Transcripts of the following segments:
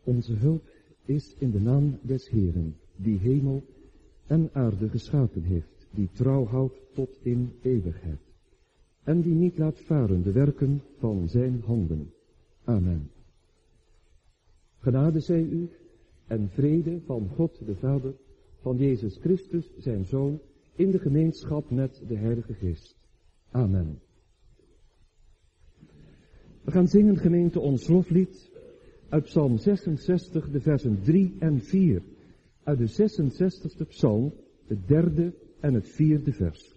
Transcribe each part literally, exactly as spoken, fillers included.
Onze hulp is in de naam des Heeren, die hemel en aarde geschapen heeft, die trouw houdt tot in eeuwigheid, en die niet laat varen de werken van zijn handen. Amen. Genade zij u en vrede van God de Vader, van Jezus Christus, zijn Zoon, in de gemeenschap met de Heilige Geest. Amen. We gaan zingen, gemeente, ons loflied uit Psalm zesenzestig, de versen drie en vier. Uit de zesenzestigste psalm, het derde en het vierde vers.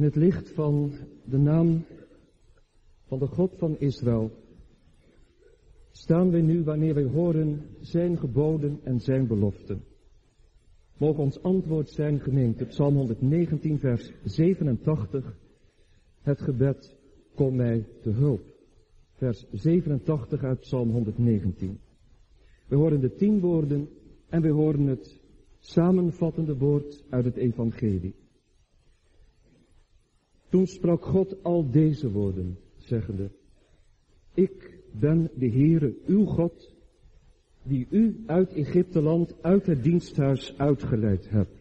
In het licht van de naam van de God van Israël staan wij nu wanneer wij horen zijn geboden en zijn beloften. Mogen ons antwoord zijn, gemeente, Psalm honderdnegentien, vers zevenentachtig, het gebed, kom mij te hulp. Vers zevenentachtig uit Psalm honderdnegentien. We horen de tien woorden en we horen het samenvattende woord uit het evangelie. Toen sprak God al deze woorden, zeggende, ik ben de Heere, uw God, die u uit Egypteland, uit het diensthuis uitgeleid hebt.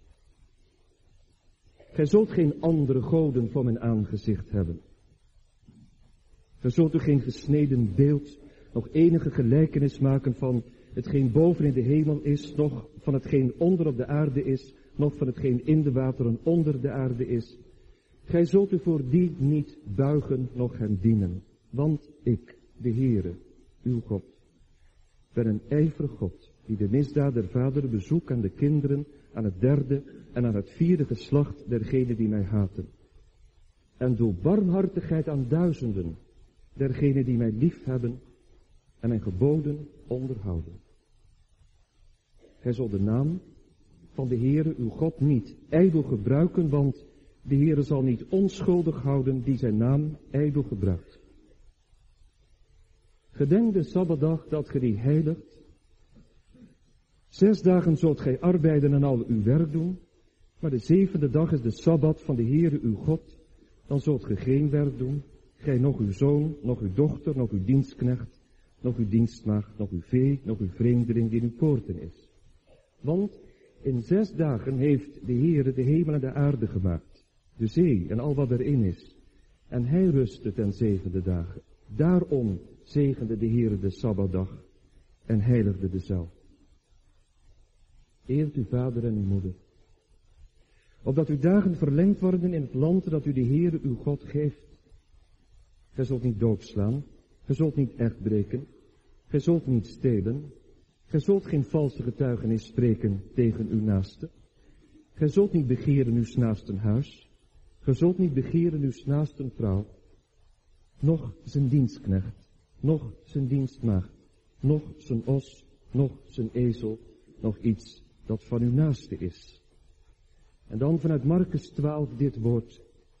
Gij zult geen andere goden voor mijn aangezicht hebben. Gij zult u geen gesneden beeld, nog enige gelijkenis maken van hetgeen boven in de hemel is, nog van hetgeen onder op de aarde is, nog van hetgeen in de wateren onder de aarde is. Gij zult u voor die niet buigen, noch hem dienen, want ik, de Heere, uw God, ben een ijverig God, die de misdaad der vaderen bezoekt aan de kinderen, aan het derde en aan het vierde geslacht dergenen die mij haten. En doe barmhartigheid aan duizenden, dergenen die mij lief hebben en mijn geboden onderhouden. Gij zult de naam van de Heere uw God niet ijdel gebruiken, want de Heere zal niet onschuldig houden die zijn naam ijdel gebruikt. Gedenk de Sabbatdag dat ge die heiligt. Zes dagen zult gij arbeiden en al uw werk doen, maar de zevende dag is de Sabbat van de Heere uw God. Dan zult ge geen werk doen, gij nog uw zoon, nog uw dochter, nog uw dienstknecht, nog uw dienstmaagd, nog uw vee, nog uw vreemdeling die in uw poorten is. Want in zes dagen heeft de Heere de hemel en de aarde gemaakt, de zee en al wat erin is. En hij rustte ten zevende dagen. Daarom zegende de Heere de Sabbatdag en heiligde dezelfde. Eert uw vader en uw moeder, opdat uw dagen verlengd worden in het land dat u de Heere uw God geeft. Gij zult niet doodslaan, gij zult niet echt breken, gij zult niet stelen, gij zult geen valse getuigenis spreken tegen uw naaste. Gij zult niet begeren uw naasten huis, gij zult niet begeren uw naasten vrouw, noch zijn dienstknecht, noch zijn dienstmaagd, noch zijn os, noch zijn ezel, nog iets dat van uw naaste is. En dan vanuit Markus twaalf dit woord.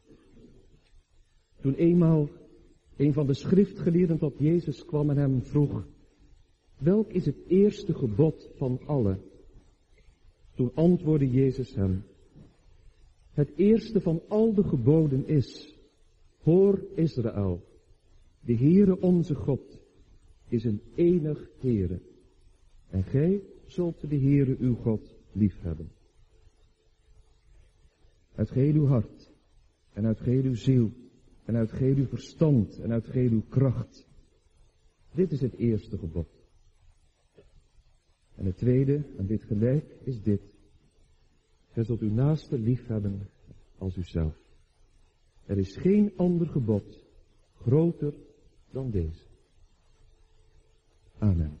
Toen eenmaal een van de schriftgeleerden tot Jezus kwam en hem vroeg, welk is het eerste gebod van alle? Toen antwoordde Jezus hem, het eerste van al de geboden is, hoor Israël, de Heere onze God is een enig Heere, en gij zult de Heere uw God liefhebben. Uit geheel uw hart, en uit geheel uw ziel, en uit geheel uw verstand, en uit geheel uw kracht. Dit is het eerste gebod. En het tweede, en dit gelijk, is dit. Gij zult uw naaste liefhebben als uzelf. Er is geen ander gebod groter dan deze. Amen.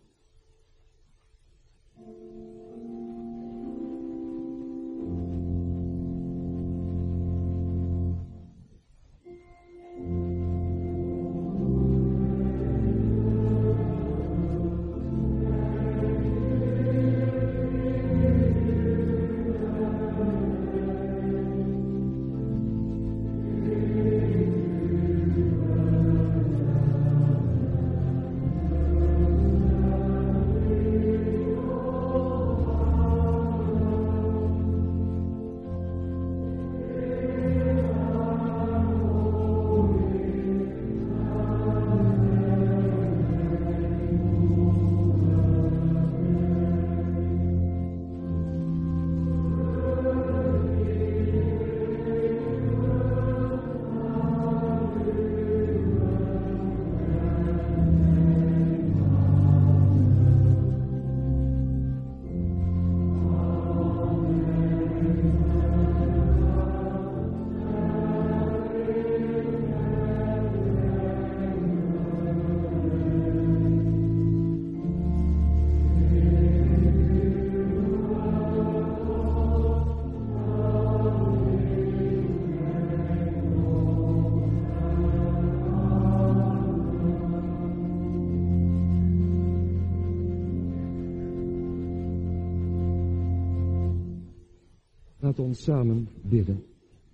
Laat ons samen bidden.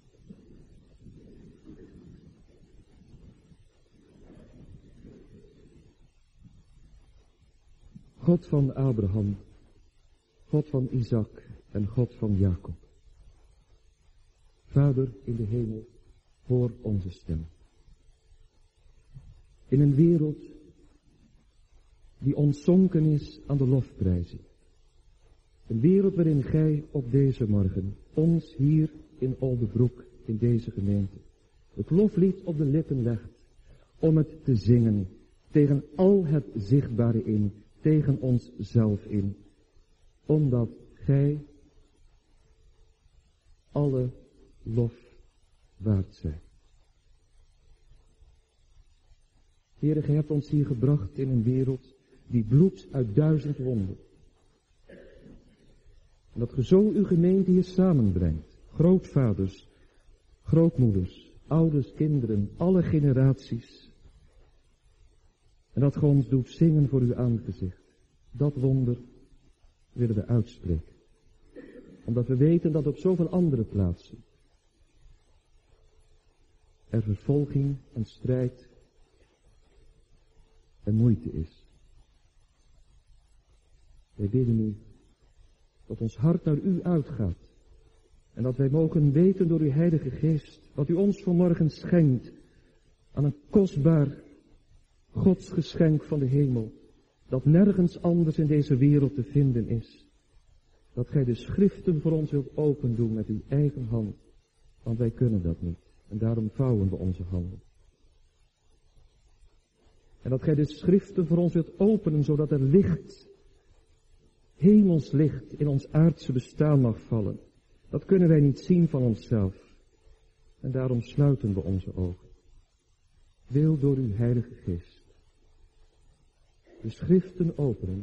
God van Abraham, God van Isaac en God van Jacob. Vader in de hemel, hoor onze stem. In een wereld die ontzonken is aan de lofprijzing. Een wereld waarin gij op deze morgen, ons hier in Oldebroek, in deze gemeente, het loflied op de lippen legt, om het te zingen, tegen al het zichtbare in, tegen onszelf in, omdat gij alle lof waard zijt. Heere, gij hebt ons hier gebracht in een wereld die bloedt uit duizend wonden. En dat ge zo uw gemeente hier samenbrengt, grootvaders, grootmoeders, ouders, kinderen, alle generaties. En dat ge ons doet zingen voor uw aangezicht. Dat wonder willen we uitspreken. Omdat we weten dat op zoveel andere plaatsen er vervolging en strijd en moeite is. Wij bidden u dat ons hart naar u uitgaat. En dat wij mogen weten door uw Heilige Geest wat u ons vanmorgen schenkt aan een kostbaar godsgeschenk van de hemel, dat nergens anders in deze wereld te vinden is. Dat gij de schriften voor ons wilt opendoen met uw eigen hand, want wij kunnen dat niet. En daarom vouwen we onze handen. En dat gij de schriften voor ons wilt openen, zodat er licht, hemels licht, in ons aardse bestaan mag vallen. Dat kunnen wij niet zien van onszelf. En daarom sluiten we onze ogen. Wil door uw Heilige Geest de schriften openen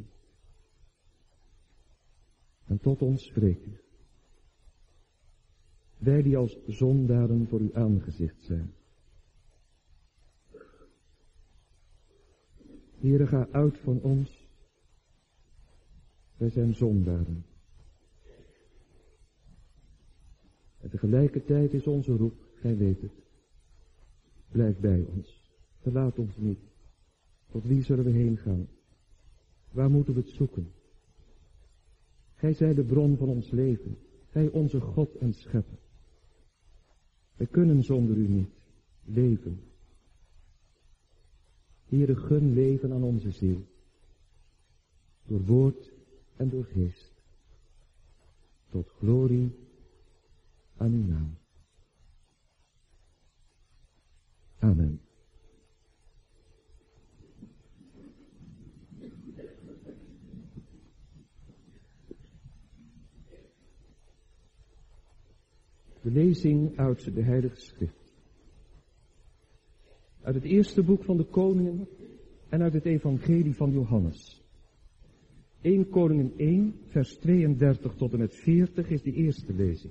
en tot ons spreken. Wij die als zondaren voor uw aangezicht zijn. Heere, ga uit van ons. Wij zijn zondaren. En tegelijkertijd is onze roep, gij weet het. Blijf bij ons. Verlaat ons niet. Tot wie zullen we heen gaan? Waar moeten we het zoeken? Gij zijt de bron van ons leven. Gij onze God en Schepper. Wij kunnen zonder u niet leven. Heere, gun leven aan onze ziel. Door woord en door geest. Tot glorie aan uw naam. Amen. De lezing uit de Heilige Schrift. Uit het eerste boek van de Koningen en uit het Evangelie van Johannes. Eerste Koningen één, vers tweeëndertig tot en met veertig is de eerste lezing.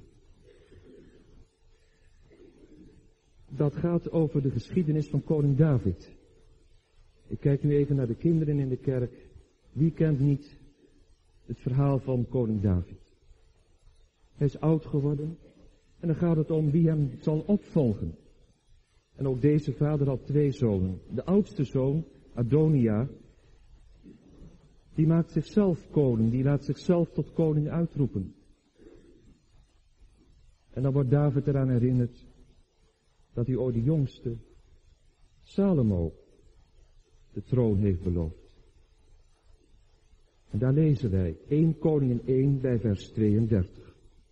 Dat gaat over de geschiedenis van koning David. Ik kijk nu even naar de kinderen in de kerk. Wie kent niet het verhaal van koning David? Hij is oud geworden en dan gaat het om wie hem zal opvolgen. En ook deze vader had twee zonen. De oudste zoon, Adonia, die maakt zichzelf koning, die laat zichzelf tot koning uitroepen. En dan wordt David eraan herinnerd dat hij ooit de jongste, Salomo, de troon heeft beloofd. En daar lezen wij Eerste Koningen één bij vers tweeëndertig.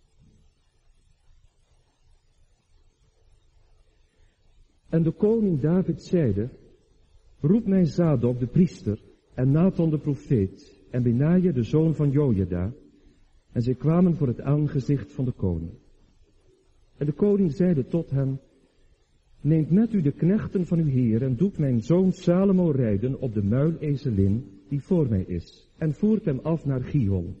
En de koning David zeide, roep mij Zadok de priester en Nathan de profeet en Benaja de zoon van Jojada. En zij kwamen voor het aangezicht van de koning. En de koning zeide tot hem, neemt met u de knechten van uw heer en doet mijn zoon Salomo rijden op de muilezelin die voor mij is en voert hem af naar Gihon.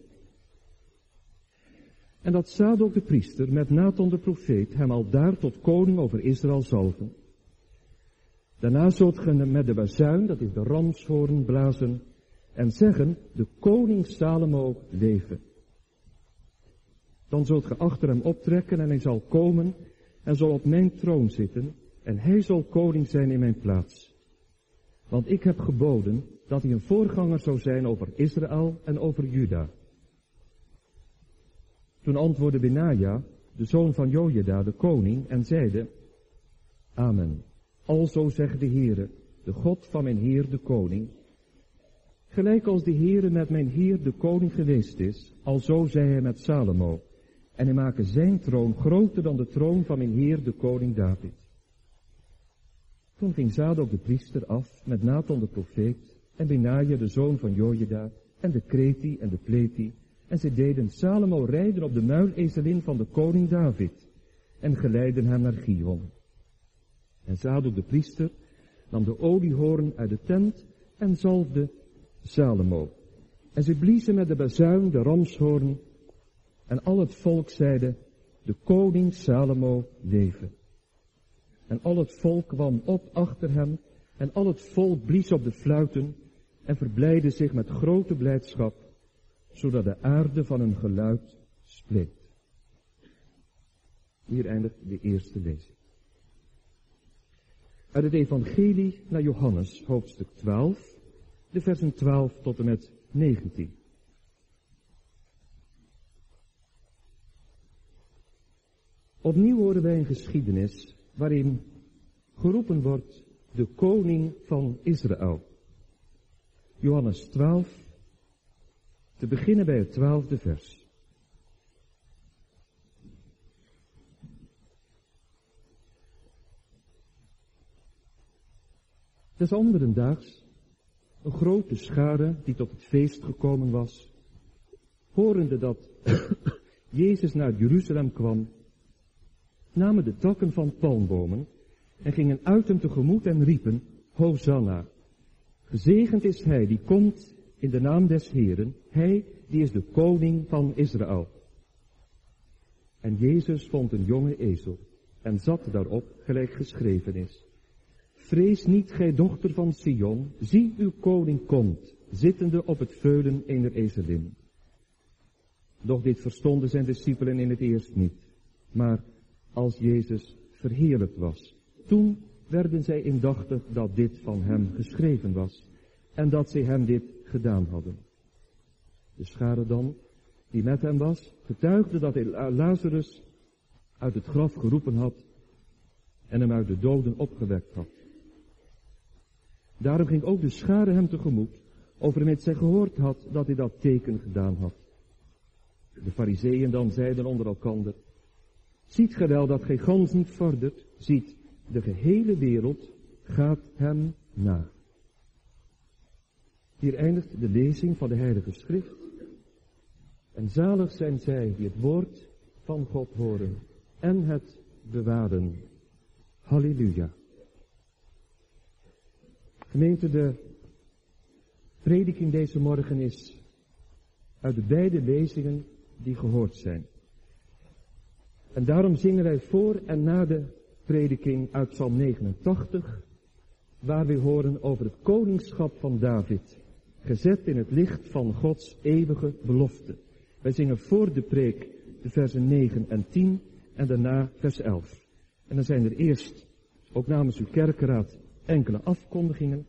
En dat Zadok de priester met Nathan de profeet hem al daar tot koning over Israël zalven. Daarna zult ge met de bazuin, dat is de ramshoorn, blazen en zeggen, de koning Salomo leven. Dan zult ge achter hem optrekken en hij zal komen en zal op mijn troon zitten en hij zal koning zijn in mijn plaats. Want ik heb geboden dat hij een voorganger zou zijn over Israël en over Juda. Toen antwoordde Benaja, de zoon van Jojada, de koning, en zeide, Amen. Alzo zegt de Heere, de God van mijn Heer de koning. Gelijk als de Heere met mijn Heer de koning geweest is, alzo zei hij met Salomo, en hij maakte zijn troon groter dan de troon van mijn Heer de koning David. Toen ging Zadok de priester af met Nathan de profeet en Benaja de zoon van Jojada en de Kreti en de Pleti, en zij deden Salomo rijden op de muilezelin van de koning David en geleidden hem naar Gihon. En Zadok de priester nam de oliehoorn uit de tent en zalfde Salomo. En ze bliezen met de bazuin de ramshoorn en al het volk zeide, de koning Salomo leven. En al het volk kwam op achter hem en al het volk blies op de fluiten en verblijdde zich met grote blijdschap, zodat de aarde van hun geluid spleet. Hier eindigt de eerste lezing. Uit het evangelie naar Johannes, hoofdstuk twaalf, de versen twaalf tot en met negentien. Opnieuw horen wij een geschiedenis waarin geroepen wordt de koning van Israël. Johannes twaalf, te beginnen bij het twaalfde vers. Des anderen daags, een grote schare die tot het feest gekomen was, horende dat Jezus naar Jeruzalem kwam, namen de takken van palmbomen en gingen uit hem tegemoet en riepen, Hosanna, gezegend is hij die komt in de naam des Heeren, hij die is de koning van Israël. En Jezus vond een jonge ezel en zat daarop, gelijk geschreven is. Vrees niet, gij dochter van Sion, zie uw koning komt, zittende op het veulen eener ezelin. Doch dit verstonden zijn discipelen in het eerst niet. Maar als Jezus verheerlijkt was, toen werden zij indachtig dat dit van hem geschreven was en dat zij hem dit gedaan hadden. De schare dan, die met hem was, getuigde dat hij Lazarus uit het graf geroepen had en hem uit de doden opgewekt had. Daarom ging ook de schare hem tegemoet, overmits zij gehoord had dat hij dat teken gedaan had. De Farizeeën dan zeiden onder elkander, ziet gij wel dat gij gans niet vordert, ziet, de gehele wereld gaat hem na. Hier eindigt de lezing van de Heilige Schrift. En zalig zijn zij die het woord van God horen en het bewaren. Halleluja. Gemeente, de prediking deze morgen is uit de beide lezingen die gehoord zijn. En daarom zingen wij voor en na de prediking uit Psalm negenentachtig, waar we horen over het koningschap van David, gezet in het licht van Gods eeuwige belofte. Wij zingen voor de preek de versen negen en tien en daarna vers elf. En dan zijn er eerst, ook namens uw kerkenraad, enkele afkondigingen.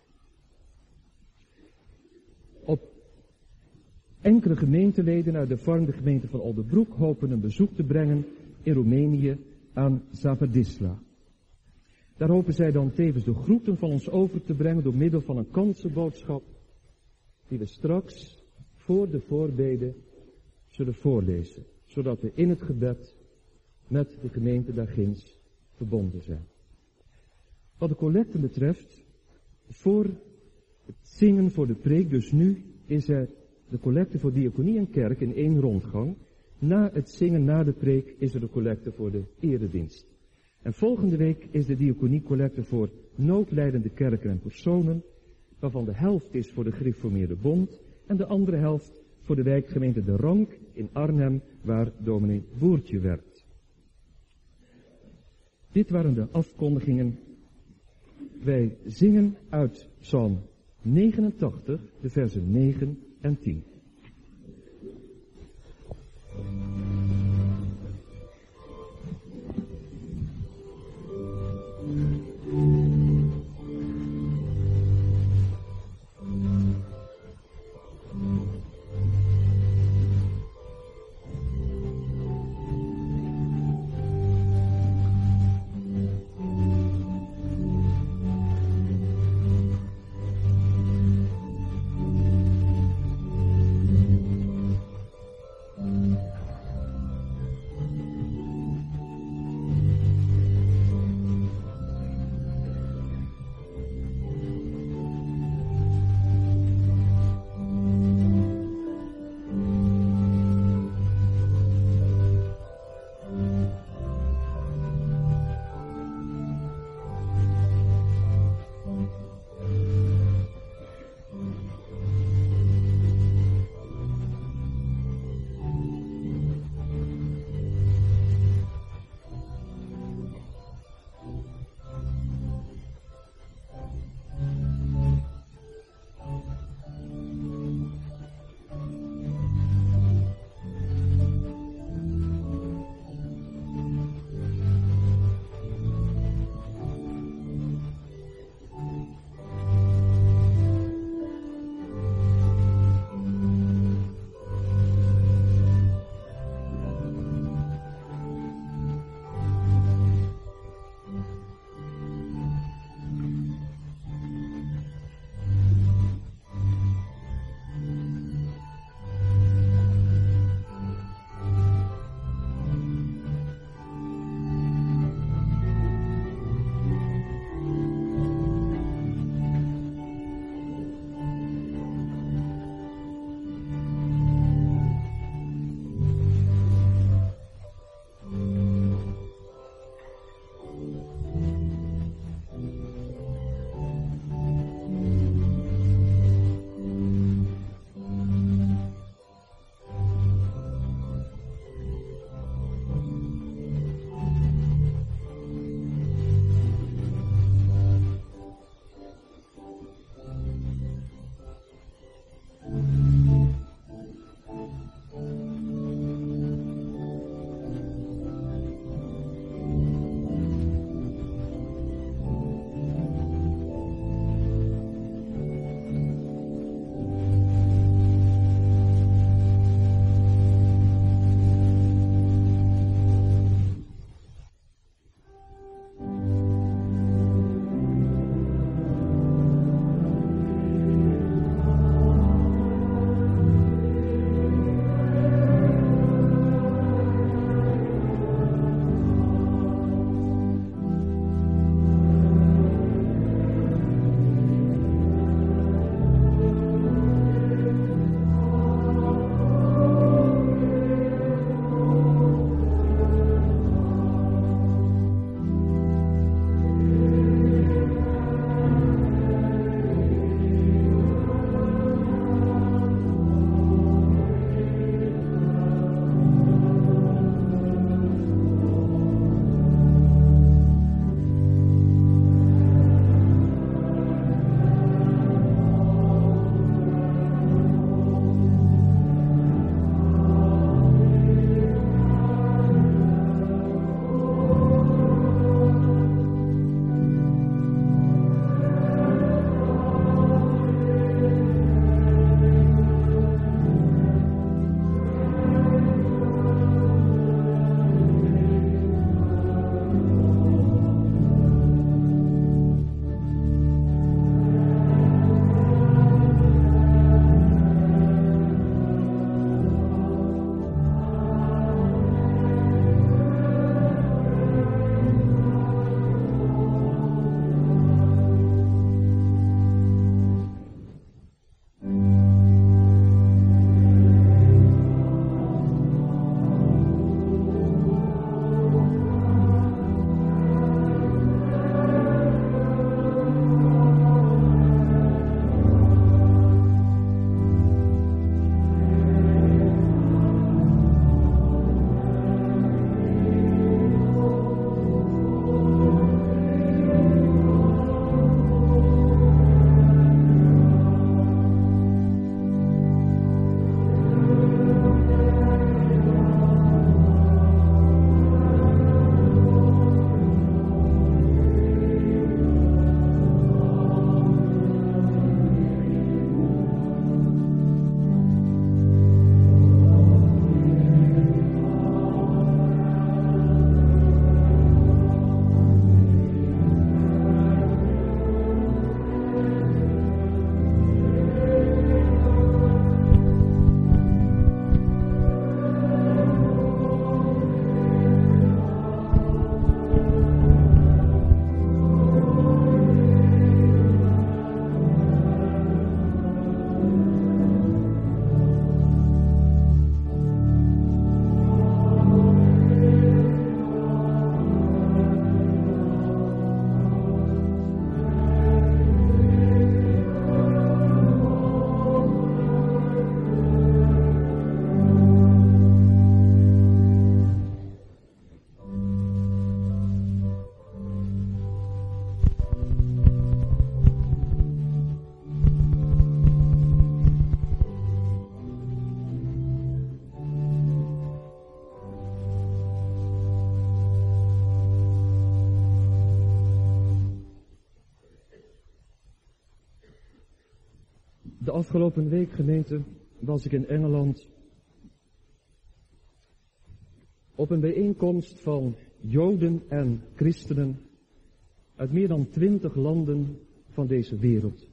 Op enkele gemeenteleden uit de vormde gemeente van Oldenbroek hopen een bezoek te brengen in Roemenië aan Zavadisla. Daar hopen zij dan tevens de groeten van ons over te brengen door middel van een kansenboodschap die we straks voor de voorbeden zullen voorlezen, zodat we in het gebed met de gemeente daarginds verbonden zijn. Wat de collecte betreft, voor het zingen voor de preek, dus nu is er de collecte voor diaconie en kerk in één rondgang. Na het zingen, na de preek, is er de collecte voor de eredienst. En volgende week is de diaconiecollecte voor noodlijdende kerken en personen, waarvan de helft is voor de Gereformeerde Bond en de andere helft voor de wijkgemeente De Rank in Arnhem, waar dominee Boertje werkt. Dit waren de afkondigingen. Wij zingen uit Psalm negenentachtig, de versen negen en tien. afgelopen week, gemeente, was ik in Engeland op een bijeenkomst van Joden en christenen uit meer dan twintig landen van deze wereld.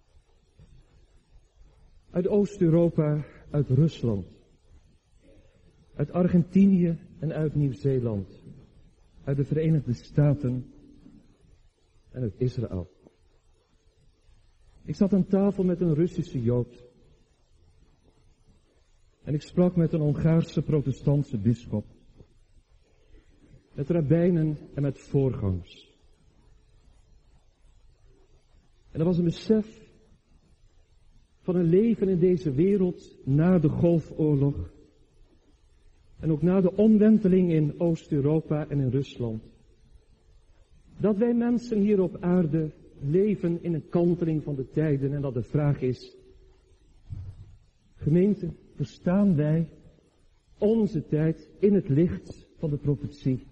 Uit Oost-Europa, uit Rusland, uit Argentinië en uit Nieuw-Zeeland, uit de Verenigde Staten en uit Israël. Ik zat aan tafel met een Russische Jood en ik sprak met een Hongaarse protestantse bisschop, met rabbijnen en met voorgangers. En er was een besef van een leven in deze wereld na de Golfoorlog en ook na de omwenteling in Oost-Europa en in Rusland. Dat wij mensen hier op aarde leven in een kanteling van de tijden en dat de vraag is, gemeente, verstaan wij onze tijd in het licht van de profetie?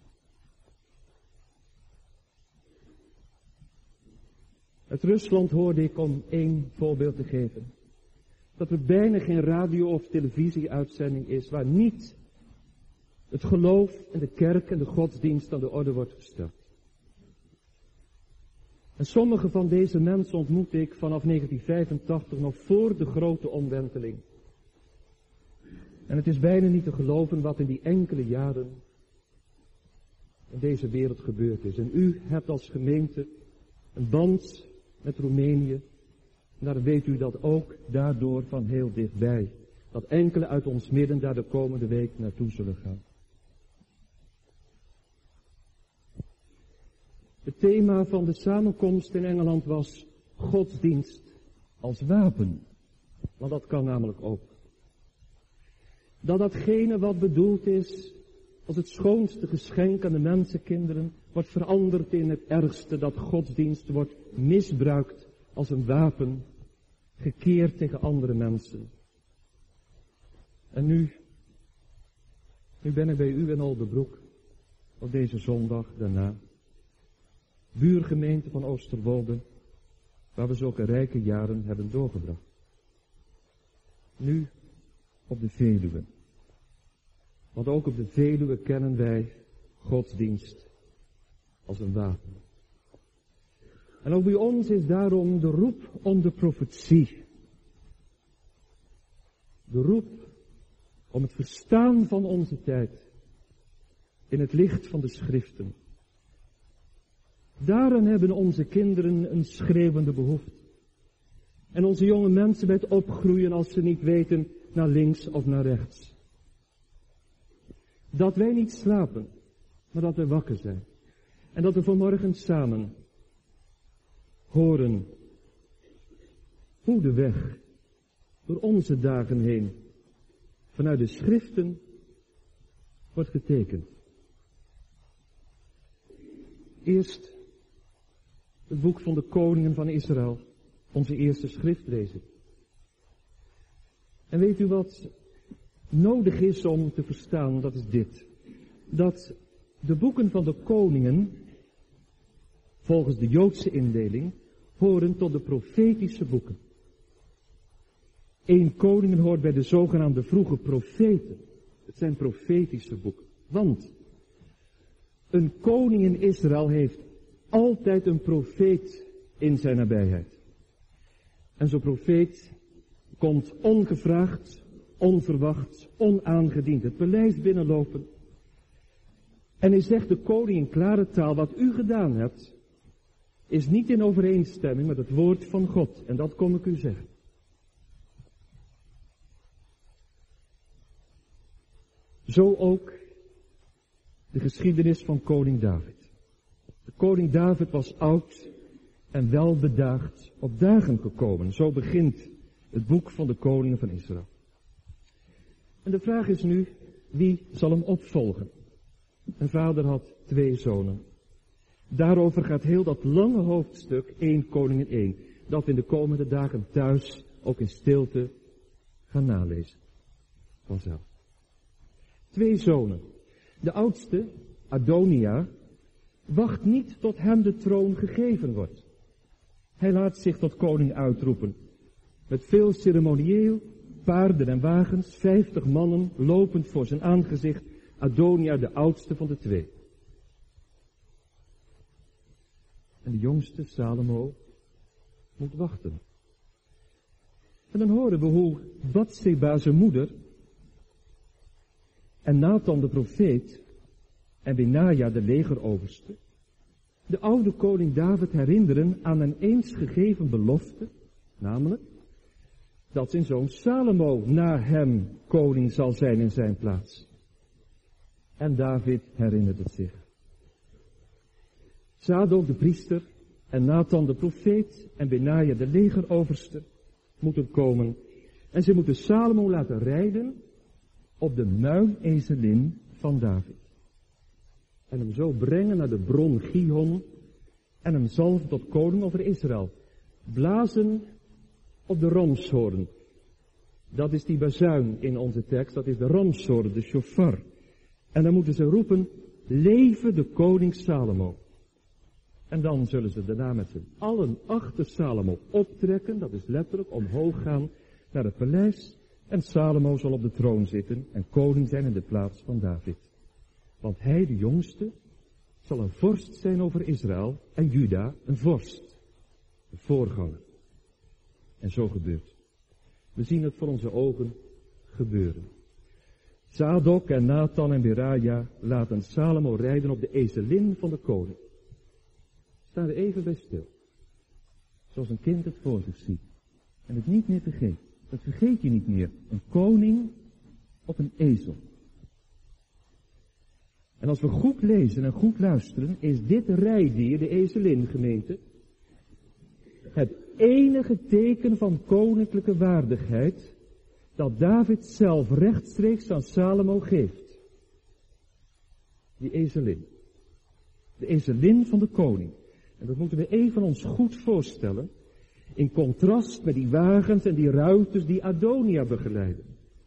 Uit Rusland hoorde ik, om één voorbeeld te geven, dat er bijna geen radio- of televisieuitzending is waar niet het geloof en de kerk en de godsdienst aan de orde wordt gesteld. En sommige van deze mensen ontmoette ik vanaf negentien vijfentachtig, nog voor de grote omwenteling. En het is bijna niet te geloven wat in die enkele jaren in deze wereld gebeurd is. En u hebt als gemeente een band met Roemenië. En daar weet u dat ook daardoor van heel dichtbij. Dat enkele uit ons midden daar de komende week naartoe zullen gaan. Het thema van de samenkomst in Engeland was godsdienst als wapen. Want dat kan namelijk ook. Dat datgene wat bedoeld is als het schoonste geschenk aan de mensenkinderen wordt veranderd in het ergste, dat godsdienst wordt misbruikt als een wapen, gekeerd tegen andere mensen. En nu, nu ben ik bij u in Oldebroek op deze zondag daarna. Buurgemeente van Oosterwolde, waar we zulke rijke jaren hebben doorgebracht. Nu op de Veluwe. Want ook op de Veluwe kennen wij godsdienst als een wapen. En ook bij ons is daarom de roep om de profetie. De roep om het verstaan van onze tijd in het licht van de schriften. Daarin hebben onze kinderen een schreeuwende behoefte. En onze jonge mensen bij het opgroeien als ze niet weten naar links of naar rechts. Dat wij niet slapen, maar dat we wakker zijn. En dat we vanmorgen samen horen hoe de weg door onze dagen heen vanuit de schriften wordt getekend. Eerst het boek van de koningen van Israël, onze eerste schriftlezing. En weet u wat nodig is om te verstaan? Dat is dit. Dat de boeken van de koningen, volgens de Joodse indeling, horen tot de profetische boeken. Eén koningen hoort bij de zogenaamde vroege profeten. Het zijn profetische boeken. Want een koning in Israël heeft altijd een profeet in zijn nabijheid. En zo'n profeet komt ongevraagd, onverwacht, onaangediend het paleis binnenlopen. En hij zegt de koning in klare taal, wat u gedaan hebt, is niet in overeenstemming met het woord van God. En dat kom ik u zeggen. Zo ook de geschiedenis van koning David. De koning David was oud en welbedaagd op dagen gekomen. Zo begint het boek van de koningen van Israël. En de vraag is nu, wie zal hem opvolgen? Een vader had twee zonen. Daarover gaat heel dat lange hoofdstuk, één Koningen één, dat we in de komende dagen thuis ook in stilte gaan nalezen. Vanzelf. Twee zonen. De oudste, Adonia, wacht niet tot hem de troon gegeven wordt. Hij laat zich tot koning uitroepen. met veel ceremonieel, paarden en wagens, vijftig mannen lopend voor zijn aangezicht, Adonia de oudste van de twee. En de jongste, Salomo, moet wachten. En dan horen we hoe Batseba zijn moeder en Nathan de profeet en Benaja de legeroverste de oude koning David herinneren aan een eens gegeven belofte, namelijk dat zijn zoon Salomo na hem koning zal zijn in zijn plaats. En David herinnert het zich. Zadok de priester en Nathan de profeet en Benaja de legeroverste moeten komen en ze moeten Salomo laten rijden op de muilezelin van David. En hem zo brengen naar de bron Gihon en hem zalven tot koning over Israël. Blazen op de ramshoorn. Dat is die bazuin in onze tekst, dat is de ramshoorn, de shofar. En dan moeten ze roepen, leven de koning Salomo. En dan zullen ze daarna met z'n allen achter Salomo optrekken, dat is letterlijk omhoog gaan naar het paleis. En Salomo zal op de troon zitten en koning zijn in de plaats van David. Want hij, de jongste, zal een vorst zijn over Israël en Juda een vorst, een voorganger. En zo gebeurt. We zien het voor onze ogen gebeuren. Zadok en Nathan en Beraja laten Salomo rijden op de ezelin van de koning. Staan we even bij stil. Zoals een kind het voor zich ziet. En het niet meer vergeet. Dat vergeet je niet meer. Een koning op een ezel. En als we goed lezen en goed luisteren, is dit rijdier, de ezelin gemeente, het enige teken van koninklijke waardigheid dat David zelf rechtstreeks aan Salomo geeft. Die ezelin. De ezelin van de koning. En dat moeten we even ons goed voorstellen, in contrast met die wagens en die ruiters die Adonia begeleiden.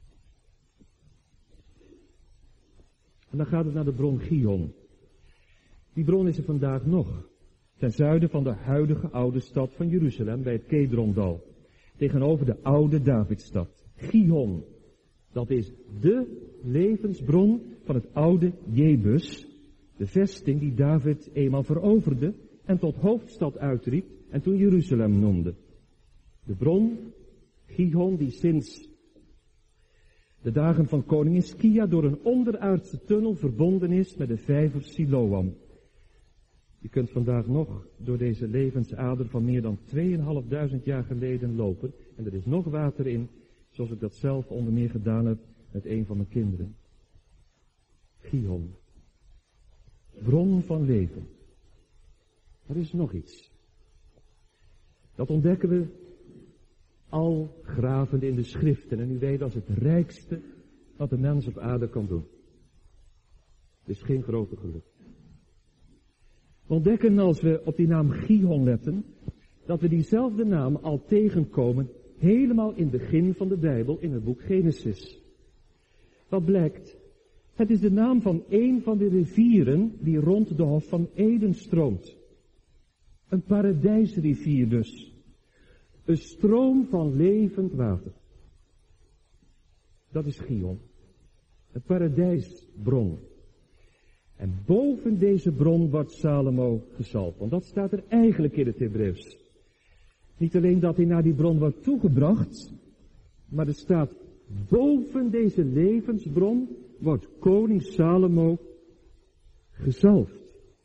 En dan gaat het naar de bron Gihon. Die bron is er vandaag nog, ten zuiden van de huidige oude stad van Jeruzalem, bij het Kedrondal, tegenover de oude Davidstad. Gihon, dat is de levensbron van het oude Jebus, de vesting die David eenmaal veroverde en tot hoofdstad uitriep en toen Jeruzalem noemde. De bron, Gihon, die sinds de dagen van koning Hiskia door een onderaardse tunnel verbonden is met de vijver Siloam. Je kunt vandaag nog door deze levensader van meer dan tweeënhalfduizend jaar geleden lopen. En er is nog water in, zoals ik dat zelf onder meer gedaan heb met een van mijn kinderen. Gihon. Bron van leven. Er is nog iets. Dat ontdekken we al gravende in de schriften. En u weet, dat is het rijkste wat de mens op aarde kan doen. Het is geen grote geluk. We ontdekken als we op die naam Gihon letten, dat we diezelfde naam al tegenkomen helemaal in het begin van de Bijbel in het boek Genesis. Wat blijkt? Het is de naam van een van de rivieren die rond de Hof van Eden stroomt. Een paradijsrivier dus. Een stroom van levend water. Dat is Gihon. Een paradijsbron. En boven deze bron wordt Salomo gezalfd. Want dat staat er eigenlijk in het Hebreeuws. Niet alleen dat hij naar die bron wordt toegebracht, maar er staat boven deze levensbron wordt koning Salomo gezalfd.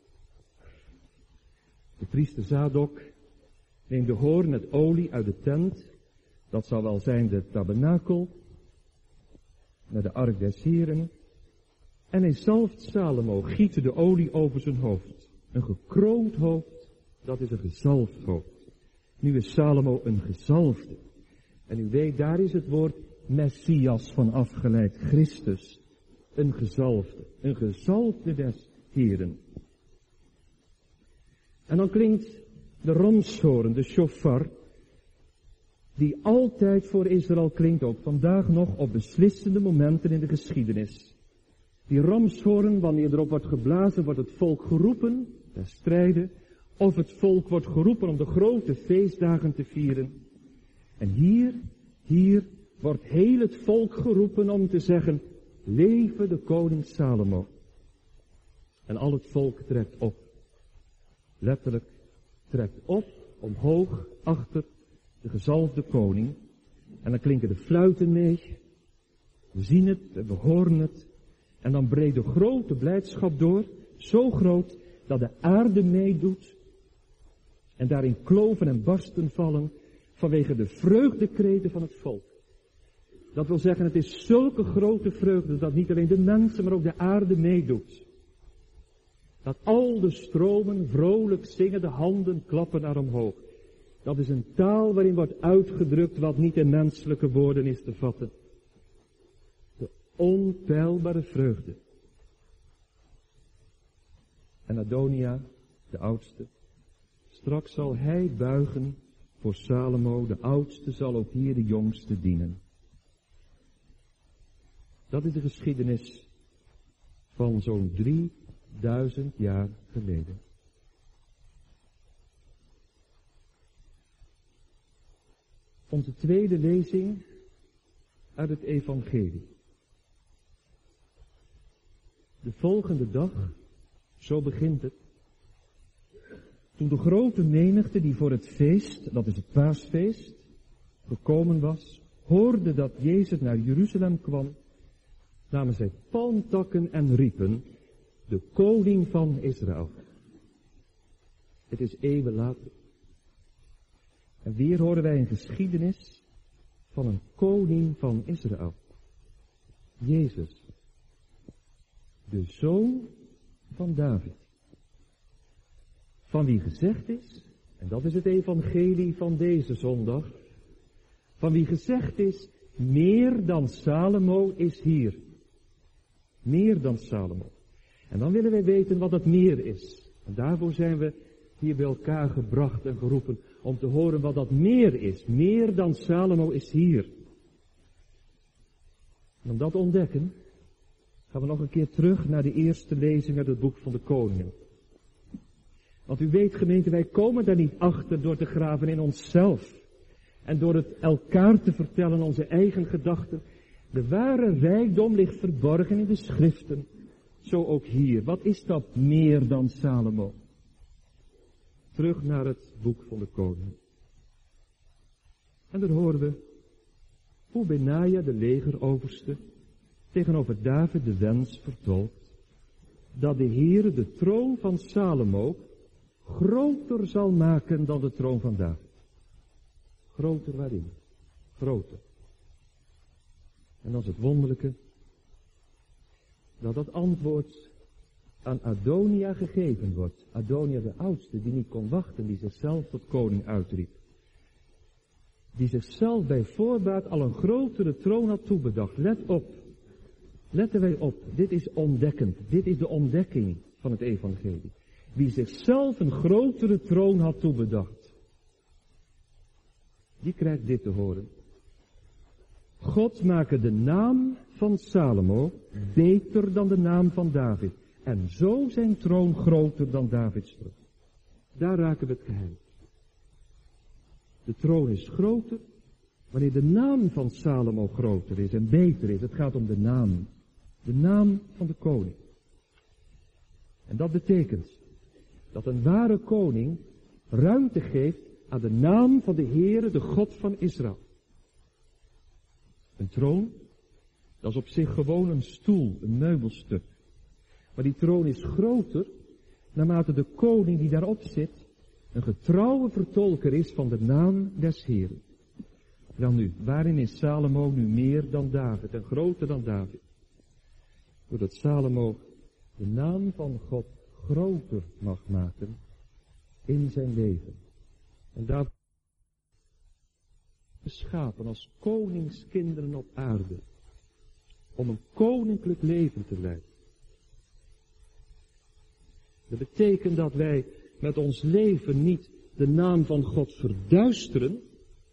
De priester Zadok neemt de hoorn met olie uit de tent, dat zal wel zijn de tabernakel, naar de ark des Heren, en hij zalft Salomo, giet de olie over zijn hoofd. Een gekroond hoofd, dat is een gezalfd hoofd. Nu is Salomo een gezalfde. En u weet, daar is het woord Messias van afgeleid, Christus. Een gezalfde, een gezalfde des Heren. En dan klinkt de ramshoorn, de shofar, die altijd voor Israël klinkt, ook vandaag nog op beslissende momenten in de geschiedenis. Die ramshoorn, wanneer erop wordt geblazen, wordt het volk geroepen ter strijde, of het volk wordt geroepen om de grote feestdagen te vieren. En hier, hier wordt heel het volk geroepen om te zeggen, leven de koning Salomo. En al het volk trekt op. Letterlijk trekt op, omhoog, achter de gezalfde koning. En dan klinken de fluiten mee. We zien het en we horen het. En dan breekt de grote blijdschap door. Zo groot dat de aarde meedoet. En daarin kloven en barsten vallen vanwege de vreugdekreten van het volk. Dat wil zeggen, het is zulke grote vreugde dat niet alleen de mensen, maar ook de aarde meedoet. Dat al de stromen vrolijk zingen, de handen klappen naar omhoog. Dat is een taal waarin wordt uitgedrukt wat niet in menselijke woorden is te vatten. De onpeilbare vreugde. En Adonia, de oudste, straks zal hij buigen voor Salomo, de oudste zal ook hier de jongste dienen. Dat is de geschiedenis van zo'n drieduizend jaar geleden. Onze tweede lezing uit het evangelie. De volgende dag, zo begint het, toen de grote menigte die voor het feest, dat is het paasfeest, gekomen was, hoorde dat Jezus naar Jeruzalem kwam, namen zij palmtakken en riepen, de koning van Israël. Het is eeuwen later. En weer horen wij een geschiedenis van een koning van Israël. Jezus, de zoon van David. Van wie gezegd is, en dat is het evangelie van deze zondag, van wie gezegd is, meer dan Salomo is hier. Meer dan Salomo. En dan willen wij weten wat dat meer is. En daarvoor zijn we hier bij elkaar gebracht en geroepen om te horen wat dat meer is. Meer dan Salomo is hier. En om dat te ontdekken, gaan we nog een keer terug naar de eerste lezing uit het boek van de Koningen. Want u weet, gemeente, wij komen daar niet achter door te graven in onszelf. En door het elkaar te vertellen, onze eigen gedachten. De ware rijkdom ligt verborgen in de schriften. Zo ook hier. Wat is dat meer dan Salomo? Terug naar het boek van de Koningen. En daar horen we hoe Benaja, de legeroverste, tegenover David de wens vertolkt dat de Heere de troon van Salomo groter zal maken dan de troon van David. Groter waarin? Groter. En dat is het wonderlijke, dat dat antwoord aan Adonia gegeven wordt. Adonia de oudste, die niet kon wachten, die zichzelf tot koning uitriep. Die zichzelf bij voorbaat al een grotere troon had toebedacht. Let op. Letten wij op. Dit is ontdekkend. Dit is de ontdekking van het evangelie. Wie zichzelf een grotere troon had toebedacht. Die krijgt dit te horen. God maakte de naam van Salomo beter dan de naam van David. En zo zijn troon groter dan Davids troon. Daar raken we het geheim. De troon is groter wanneer de naam van Salomo groter is en beter is. Het gaat om de naam. De naam van de koning. En dat betekent dat een ware koning ruimte geeft aan de naam van de Heere, de God van Israël. Een troon, dat is op zich gewoon een stoel, een meubelstuk. Maar die troon is groter naarmate de koning die daarop zit een getrouwe vertolker is van de naam des Heeren. Wel nu, waarin is Salomo nu meer dan David en groter dan David? Doordat Salomo de naam van God groter mag maken in zijn leven. En daarvoor geschapen als koningskinderen op aarde. Om een koninklijk leven te leiden. Dat betekent dat wij met ons leven niet de naam van God verduisteren.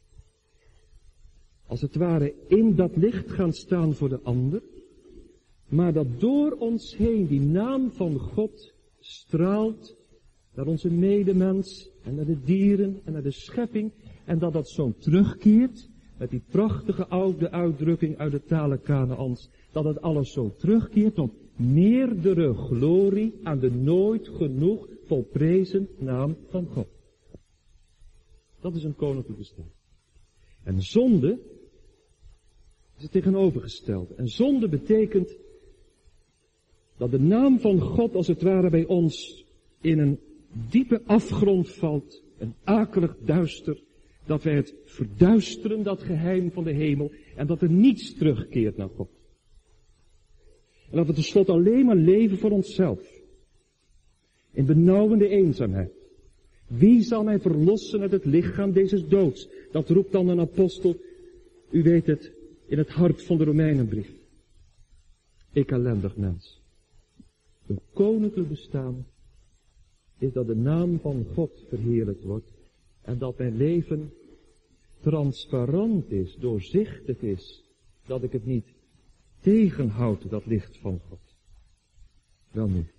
Als het ware in dat licht gaan staan voor de ander. Maar dat door ons heen die naam van God straalt naar onze medemens en naar de dieren en naar de schepping. En dat dat zo terugkeert, met die prachtige oude uitdrukking uit de talen Kanaans, dat het alles zo terugkeert tot meerdere glorie aan de nooit genoeg volprezen naam van God. Dat is een koninklijk bestaan. En zonde is het tegenovergestelde. En zonde betekent dat de naam van God als het ware bij ons in een diepe afgrond valt, een akelig duister, dat wij het verduisteren, dat geheim van de hemel, en dat er niets terugkeert naar God. En dat we tenslotte alleen maar leven voor onszelf. In benauwende eenzaamheid. Wie zal mij verlossen uit het lichaam deze doods? Dat roept dan een apostel, u weet het, in het hart van de Romeinenbrief. Ik ellendig mens. Een koninklijk bestaan is dat de naam van God verheerlijkt wordt en dat mijn leven transparant is, doorzichtig is, dat ik het niet tegenhoud, dat licht van God. Wel nu.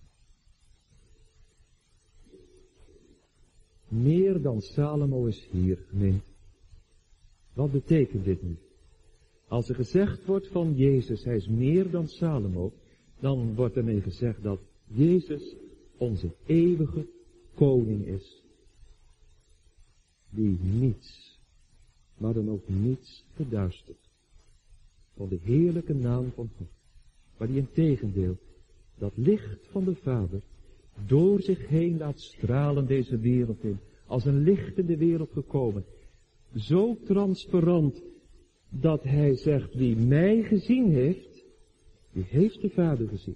Meer dan Salomo is hier, gemeente. Wat betekent dit nu? Als er gezegd wordt van Jezus, hij is meer dan Salomo, dan wordt ermee gezegd dat Jezus onze eeuwige koning is, die niets, maar dan ook niets verduistert van de heerlijke naam van God, maar die in tegendeel dat licht van de Vader door zich heen laat stralen deze wereld in, als een licht in de wereld gekomen, zo transparant dat hij zegt, wie mij gezien heeft, die heeft de Vader gezien.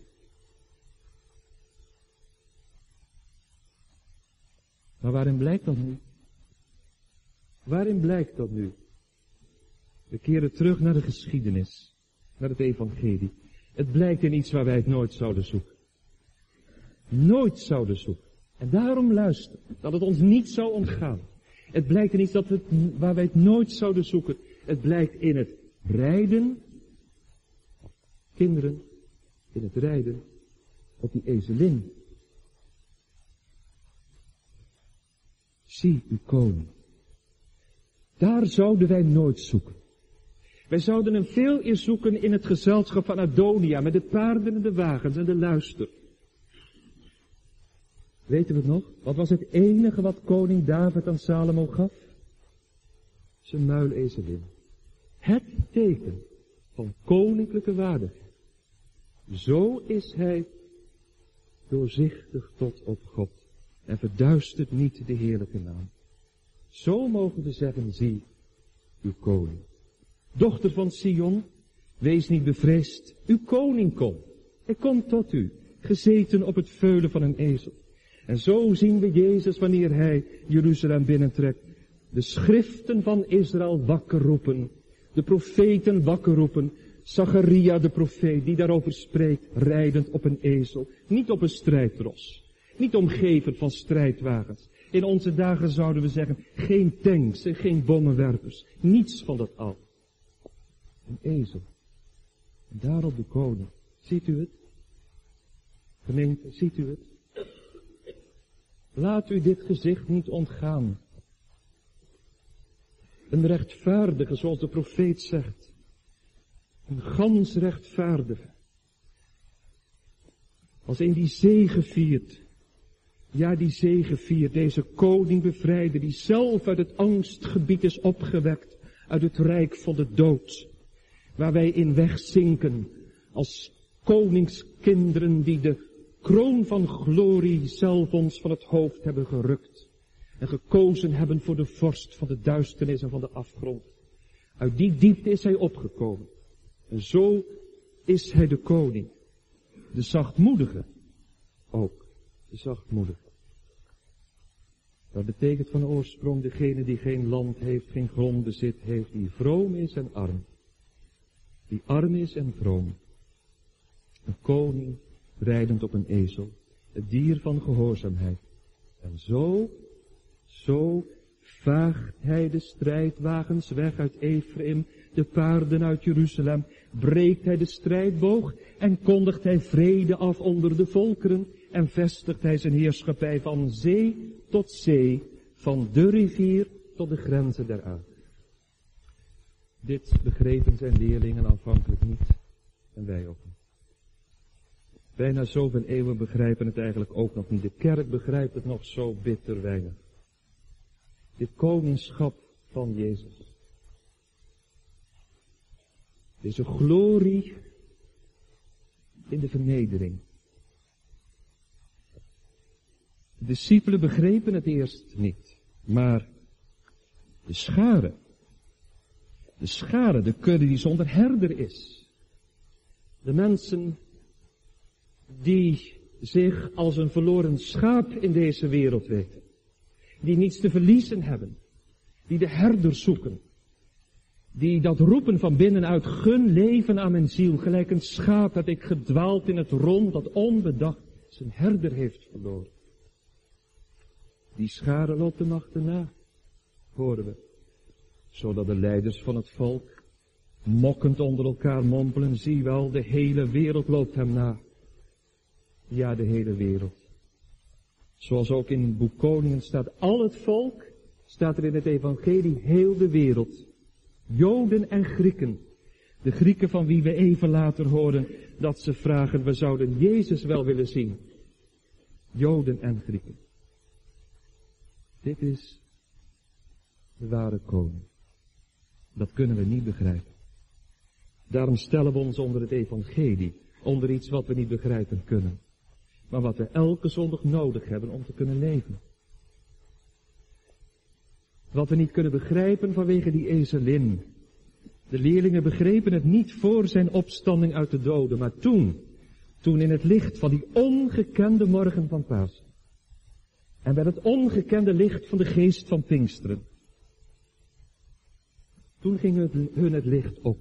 Maar waarin blijkt dat nu? Waarin blijkt dat nu? We keren terug naar de geschiedenis, naar het evangelie. Het blijkt in iets waar wij het nooit zouden zoeken. Nooit zouden zoeken. En daarom luister, dat het ons niet zou ontgaan. Het blijkt in iets dat we, waar wij het nooit zouden zoeken. Het blijkt in het rijden, kinderen, in het rijden op die ezelin. Zie uw koning. Daar zouden wij nooit zoeken. Wij zouden hem veel eer zoeken in het gezelschap van Adonia, met de paarden en de wagens en de luister. Weten we het nog? Wat was het enige wat koning David aan Salomo gaf? Zijn muilezelin. Het teken van koninklijke waardigheid. Zo is hij doorzichtig tot op God en verduistert niet de heerlijke naam. Zo mogen we zeggen, zie uw koning. Dochter van Sion, wees niet bevreesd, uw koning komt. Hij komt tot u, gezeten op het veulen van een ezel. En zo zien we Jezus wanneer hij Jeruzalem binnentrekt. De schriften van Israël wakker roepen. De profeten wakker roepen. Zacharia de profeet die daarover spreekt, rijdend op een ezel. Niet op een strijdros. Niet omgeven van strijdwagens. In onze dagen zouden we zeggen, geen tanks en geen bommenwerpers. Niets van dat al. Een ezel. En daarop de koning. Ziet u het? Gemeente, ziet u het? Laat u dit gezicht niet ontgaan. Een rechtvaardige, zoals de profeet zegt. Een gans rechtvaardige. Als een die zege viert. Ja, die zege viert, deze koning bevrijden, die zelf uit het angstgebied is opgewekt, uit het rijk van de dood. Waar wij in wegzinken, als koningskinderen die de kroon van glorie zelf ons van het hoofd hebben gerukt. En gekozen hebben voor de vorst van de duisternis en van de afgrond. Uit die diepte is hij opgekomen. En zo is hij de koning. De zachtmoedige ook. De zachtmoedige. Dat betekent van oorsprong degene die geen land heeft, geen grondbezit heeft, die vroom is en arm. Die arm is en vroom. Een koning rijdend op een ezel. Het dier van gehoorzaamheid. En zo, zo vaagt hij de strijdwagens weg uit Ephraim, de paarden uit Jeruzalem, breekt hij de strijdboog en kondigt hij vrede af onder de volkeren en vestigt hij zijn heerschappij van zee tot zee, van de rivier tot tot de grenzen der aarde. Dit begrepen zijn leerlingen aanvankelijk niet en wij ook niet. Bijna zoveel eeuwen begrijpen het eigenlijk ook nog niet. De kerk begrijpt het nog zo bitter weinig. Dit koningschap van Jezus. Deze glorie in de vernedering. De discipelen begrepen het eerst niet, maar de schare, de schare, de kudde die zonder herder is, de mensen die zich als een verloren schaap in deze wereld weten, die niets te verliezen hebben, die de herder zoeken, die dat roepen van binnenuit, gun leven aan mijn ziel, gelijk een schaap dat ik gedwaald in het rond, dat onbedacht zijn herder heeft verloren. Die schare loopt hem achterna, horen we, zodat de leiders van het volk mokkend onder elkaar mompelen, zie wel, de hele wereld loopt hem na. Ja, de hele wereld. Zoals ook in het boek Koningen staat, al het volk, staat er in het evangelie, heel de wereld. Joden en Grieken. De Grieken van wie we even later horen dat ze vragen, we zouden Jezus wel willen zien. Joden en Grieken. Dit is de ware koning. Dat kunnen we niet begrijpen. Daarom stellen we ons onder het evangelie, onder iets wat we niet begrijpen kunnen. Maar wat we elke zondag nodig hebben om te kunnen leven. Wat we niet kunnen begrijpen vanwege die ezelin. De leerlingen begrepen het niet voor zijn opstanding uit de doden, maar toen, toen in het licht van die ongekende morgen van Pasen. En bij het ongekende licht van de geest van Pinksteren. Toen ging het, hun het licht op.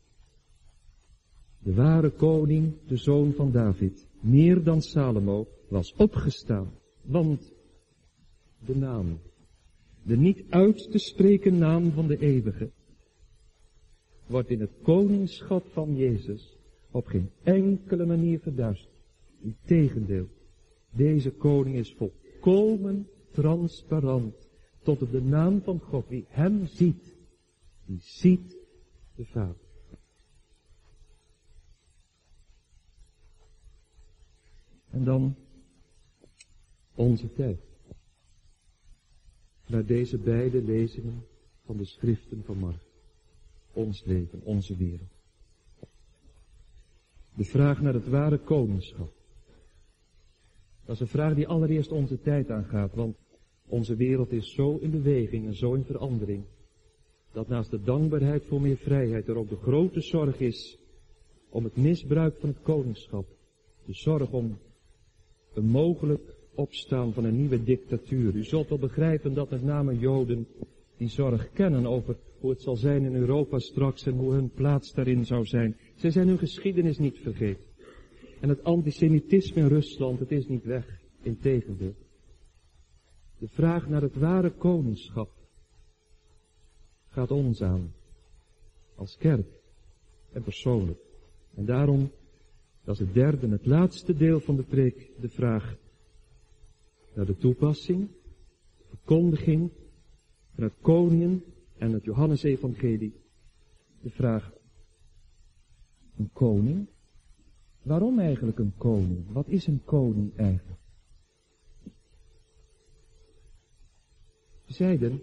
De ware koning, de zoon van David, meer dan Salomo, was opgestaan. Want de naam, de niet uit te spreken naam van de eeuwige, wordt in het koningschap van Jezus op geen enkele manier verduisterd. Integendeel, deze koning is volkomen transparant tot op de naam van God. Wie hem ziet, die ziet de Vader. En dan onze tijd. Naar deze beide lezingen van de schriften van morgen. Ons leven, onze wereld. De vraag naar het ware koningschap. Dat is een vraag die allereerst onze tijd aangaat, want onze wereld is zo in beweging en zo in verandering, dat naast de dankbaarheid voor meer vrijheid er ook de grote zorg is om het misbruik van het koningschap. De zorg om een mogelijk opstaan van een nieuwe dictatuur. U zult wel begrijpen dat met name Joden die zorg kennen over hoe het zal zijn in Europa straks en hoe hun plaats daarin zou zijn. Zij zijn hun geschiedenis niet vergeten. En het antisemitisme in Rusland, het is niet weg. Integendeel. De vraag naar het ware koningschap gaat ons aan. Als kerk en persoonlijk. En daarom, dat is het derde en het laatste deel van de preek, de vraag naar de toepassing, de verkondiging van het Koningen en het Johannesevangelie. De vraag, een koning? Waarom eigenlijk een koning? Wat is een koning eigenlijk? We zeiden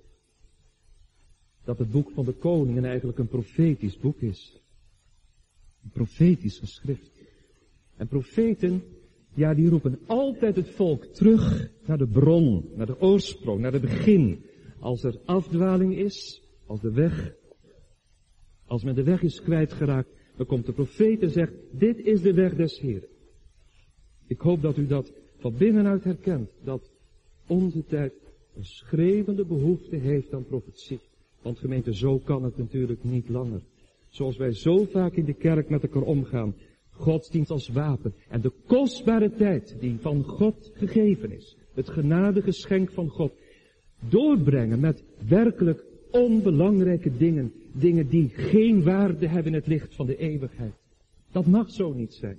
dat het boek van de Koningen eigenlijk een profetisch boek is. Een profetisch geschrift. En profeten, ja, die roepen altijd het volk terug naar de bron, naar de oorsprong, naar het begin. Als er afdwaling is, als de weg, als men de weg is kwijtgeraakt, dan komt de profeet en zegt, dit is de weg des Heeren. Ik hoop dat u dat van binnenuit herkent, dat onze tijd een schreeuwende behoefte heeft aan profetie. Want gemeente, zo kan het natuurlijk niet langer. Zoals wij zo vaak in de kerk met elkaar omgaan. Godsdienst als wapen. En de kostbare tijd die van God gegeven is. Het genadegeschenk van God. Doorbrengen met werkelijk onbelangrijke dingen. Dingen die geen waarde hebben in het licht van de eeuwigheid. Dat mag zo niet zijn.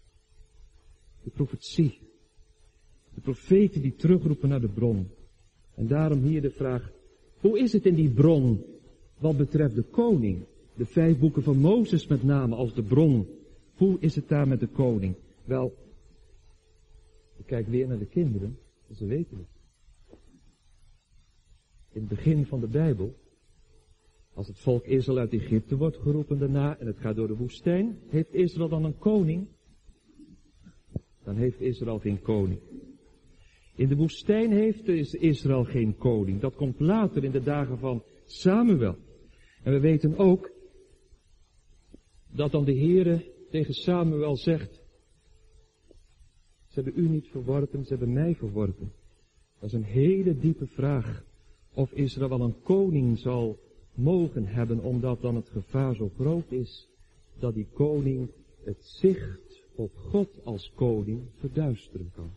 De profetie. De profeten die terugroepen naar de bron. En daarom hier de vraag, hoe is het in die bron wat betreft de koning? De vijf boeken van Mozes met name als de bron. Hoe is het daar met de koning? Wel, ik kijk weer naar de kinderen, en ze weten het. In het begin van de Bijbel, als het volk Israël uit Egypte wordt geroepen daarna en het gaat door de woestijn, heeft Israël dan een koning? Dan heeft Israël geen koning. In de woestijn heeft Israël geen koning. Dat komt later in de dagen van Samuel. En we weten ook dat dan de Heere tegen Samuel zegt, ze hebben u niet verworpen, ze hebben mij verworpen. Dat is een hele diepe vraag of Israël wel een koning zal mogen hebben, omdat dan het gevaar zo groot is dat die koning het zicht op God als koning verduisteren kan.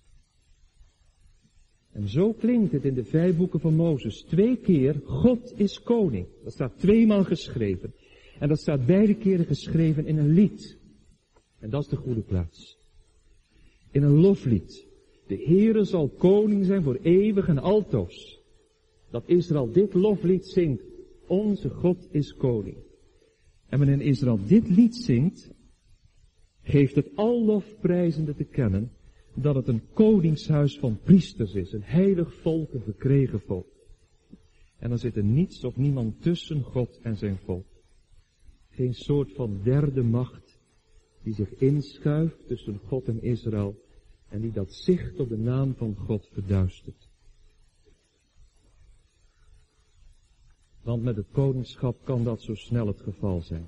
En zo klinkt het in de vijf boeken van Mozes. Twee keer, God is koning. Dat staat tweemaal geschreven. En dat staat beide keren geschreven in een lied. En dat is de goede plaats. In een loflied. De Heere zal koning zijn voor eeuwig en altoos. Dat Israël dit loflied zingt. Onze God is koning. En wanneer Israël dit lied zingt, geeft het al lofprijzende te kennen dat het een koningshuis van priesters is, een heilig volk, een verkregen volk. En dan zit er niets of niemand tussen God en zijn volk. Geen soort van derde macht die zich inschuift tussen God en Israël en die dat zicht op de naam van God verduistert. Want met het koningschap kan dat zo snel het geval zijn.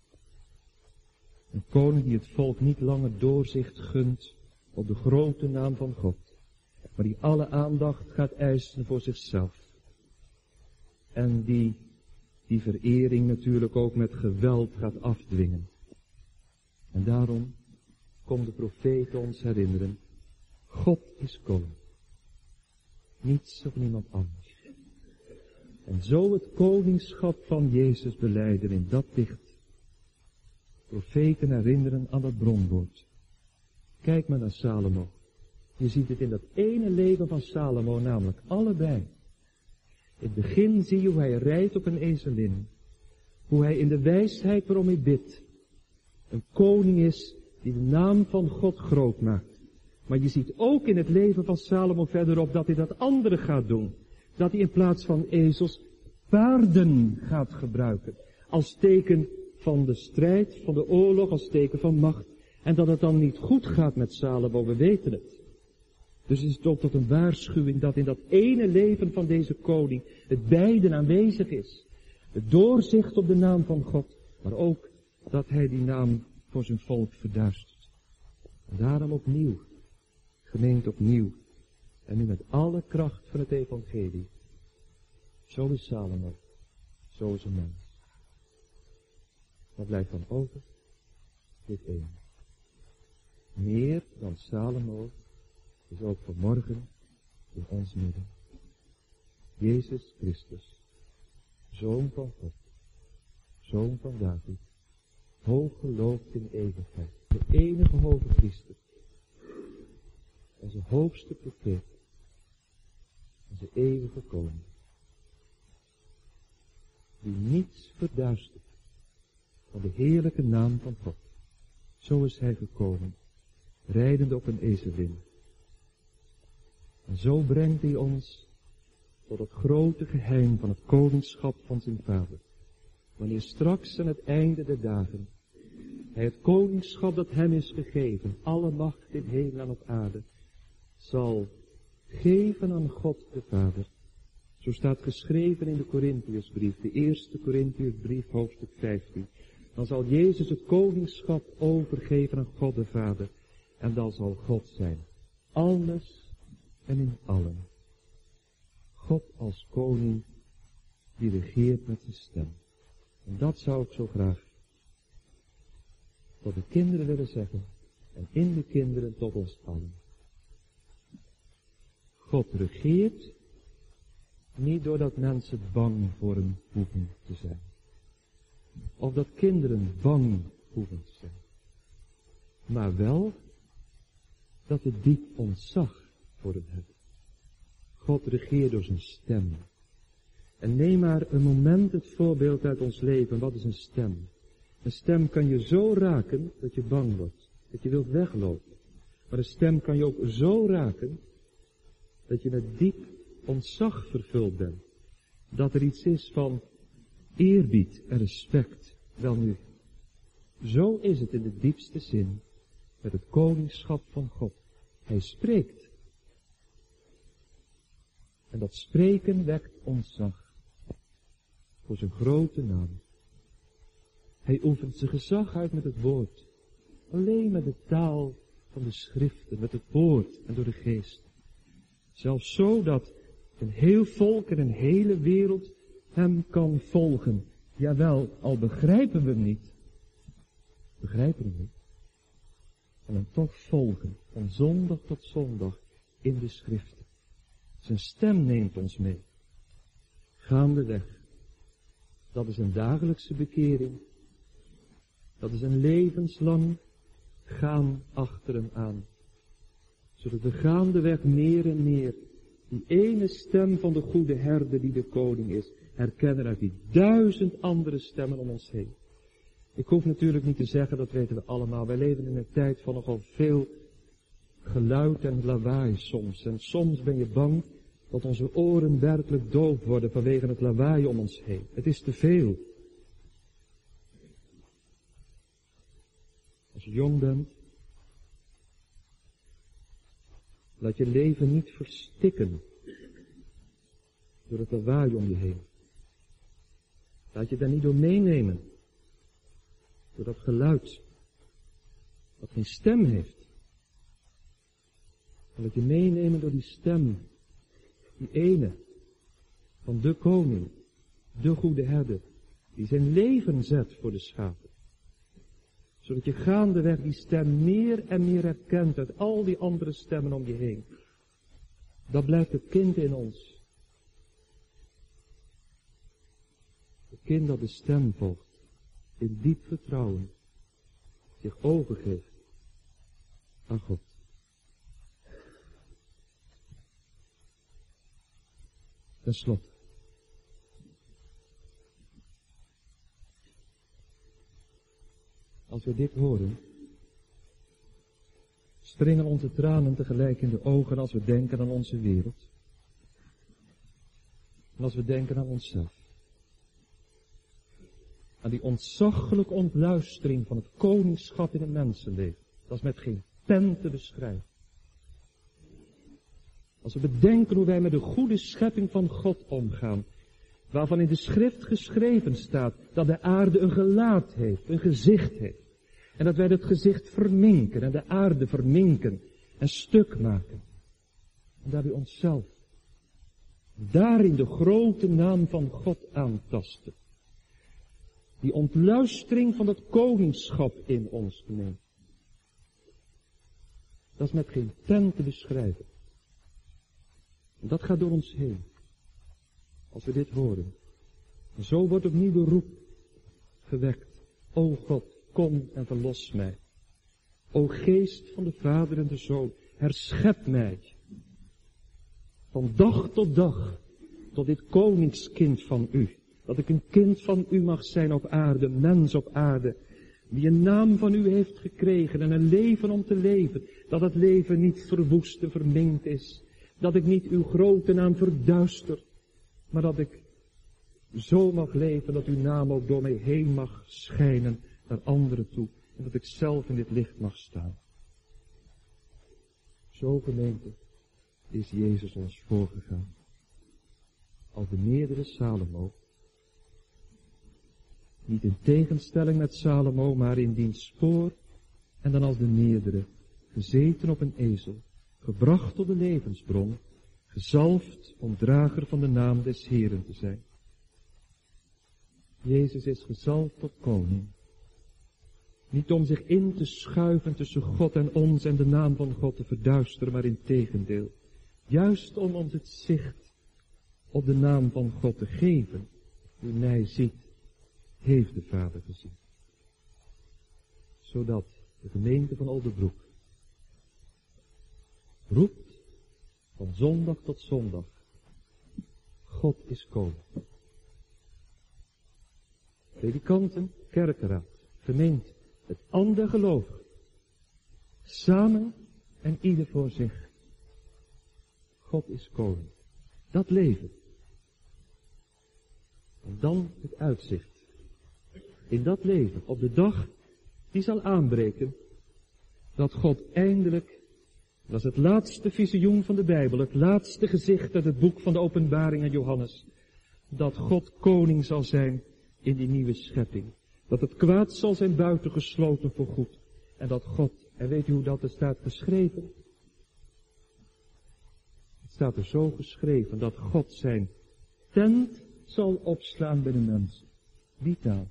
Een koning die het volk niet langer doorzicht gunt op de grote naam van God, maar die alle aandacht gaat eisen voor zichzelf. En die die verering natuurlijk ook met geweld gaat afdwingen. En daarom komt de profeet ons herinneren, God is koning. Niets of niemand anders. En zo het koningschap van Jezus belijden in dat dicht. Profeten herinneren aan dat bronwoord. Kijk maar naar Salomo. Je ziet het in dat ene leven van Salomo, namelijk allebei. In het begin zie je hoe hij rijdt op een ezelin. Hoe hij in de wijsheid waarom hij bidt een koning is die de naam van God groot maakt. Maar je ziet ook in het leven van Salomo verderop dat hij dat andere gaat doen. Dat hij in plaats van ezels paarden gaat gebruiken. Als teken van de strijd, van de oorlog, als teken van macht. En dat het dan niet goed gaat met Salomo, we weten het. Dus is het ook tot een waarschuwing dat in dat ene leven van deze koning het beiden aanwezig is. Het doorzicht op de naam van God, maar ook dat hij die naam voor zijn volk verduistert. En daarom opnieuw, gemeente opnieuw, en nu met alle kracht van het evangelie. Zo is Salomo, zo is een mens. Wat blijft dan over? Dit één. Meer dan Salomo is ook vanmorgen in ons midden. Jezus Christus, Zoon van God, Zoon van David, hooggeloofd in eeuwigheid, de enige hoge priester, onze hoogste profeet, onze eeuwige koning, die niets verduistert van de heerlijke naam van God. Zo is hij gekomen, rijdende op een ezelin. En zo brengt hij ons tot het grote geheim van het koningschap van zijn vader. Wanneer straks aan het einde der dagen hij het koningschap dat hem is gegeven, alle macht in hemel en op aarde, zal geven aan God de Vader. Zo staat geschreven in de Korintiërsbrief, de eerste Korintiërsbrief, hoofdstuk vijftien. Dan zal Jezus het koningschap overgeven aan God de Vader. En dan zal God zijn. Alles en in allen. God als koning die regeert met zijn stem. En dat zou ik zo graag tot de kinderen willen zeggen. En in de kinderen tot ons allen. God regeert niet doordat mensen bang voor hem hoeven te zijn. Of dat kinderen bang hoeven te zijn. Maar wel dat we diep ontzag voor hem hebben. God regeert door zijn stem. En neem maar een moment het voorbeeld uit ons leven. Wat is een stem? Een stem kan je zo raken dat je bang wordt. Dat je wilt weglopen. Maar een stem kan je ook zo raken dat je met diep ontzag vervuld bent. Dat er iets is van eerbied en respect. Wel nu, zo is het in de diepste zin met het koningschap van God. Hij spreekt. En dat spreken wekt ontzag voor zijn grote naam. Hij oefent zijn gezag uit met het woord. Alleen met de taal van de schriften, met het woord en door de geest. Zelfs zo dat een heel volk en een hele wereld hem kan volgen. Jawel, al begrijpen we hem niet. Begrijpen we hem niet. En hem toch volgen, van zondag tot zondag, in de schriften. Zijn stem neemt ons mee. Gaandeweg. Dat is een dagelijkse bekering. Dat is een levenslang gaan achter hem aan. Zodat we gaandeweg meer en meer die ene stem van de goede herder die de koning is, herkennen uit die duizend andere stemmen om ons heen. Ik hoef natuurlijk niet te zeggen, dat weten we allemaal, wij leven in een tijd van nogal veel geluid en lawaai soms. En soms ben je bang dat onze oren werkelijk doof worden vanwege het lawaai om ons heen. Het is te veel. Als je jong bent, laat je leven niet verstikken door het lawaai om je heen. Laat je daar niet door meenemen, door dat geluid dat geen stem heeft. Maar laat je meenemen door die stem, die ene van de koning, de goede herder, die zijn leven zet voor de schapen. Zodat je gaandeweg die stem meer en meer herkent uit al die andere stemmen om je heen. Dat blijft het kind in ons. Het kind dat de stem volgt, in diep vertrouwen, zich overgeeft aan God. Ten slotte. Als we dit horen, springen onze tranen tegelijk in de ogen als we denken aan onze wereld. En als we denken aan onszelf. Aan die ontzaglijke ontluistering van het koningschap in het mensenleven. Dat is met geen pen te beschrijven. Als we bedenken hoe wij met de goede schepping van God omgaan, waarvan in de schrift geschreven staat dat de aarde een gelaat heeft, een gezicht heeft. En dat wij dat gezicht verminken en de aarde verminken en stuk maken. En daarbij onszelf. Daarin de grote naam van God aantasten. Die ontluistering van het koningschap in ons neemt. Dat is met geen pen te beschrijven. En dat gaat door ons heen. Als we dit horen. En zo wordt opnieuw de roep gewekt. O God, kom en verlos mij. O geest van de Vader en de Zoon, herschep mij. Van dag tot dag, tot dit koningskind van u. Dat ik een kind van u mag zijn op aarde, mens op aarde. Die een naam van u heeft gekregen en een leven om te leven. Dat het leven niet verwoest en verminkt is. Dat ik niet uw grote naam verduister. Maar dat ik zo mag leven dat uw naam ook door mij heen mag schijnen naar anderen toe. En dat ik zelf in dit licht mag staan. Zo, gemeente, is Jezus ons voorgegaan. Als de meerdere Salomo. Niet in tegenstelling met Salomo, maar in diens spoor. En dan als de meerdere, gezeten op een ezel, gebracht tot de levensbron, gezalfd om drager van de naam des Heeren te zijn. Jezus is gezalfd tot koning. Niet om zich in te schuiven tussen God en ons en de naam van God te verduisteren, maar in tegendeel. Juist om ons het zicht op de naam van God te geven. Die mij ziet, heeft de Vader gezien. Zodat de gemeente van Oldenbroek roept Van zondag tot zondag. God is koning. Predikanten, kerkenraad, gemeente, het ander gelovigen. Samen en ieder voor zich. God is koning. Dat leven. En dan het uitzicht. In dat leven, op de dag die zal aanbreken, dat God eindelijk, dat is het laatste visioen van de Bijbel, het laatste gezicht uit het boek van de Openbaring aan Johannes, dat God koning zal zijn in die nieuwe schepping. Dat het kwaad zal zijn buitengesloten voor goed. En dat God, en weet u hoe dat er staat geschreven? Het staat er zo geschreven dat God zijn tent zal opslaan bij de mensen. Die taal.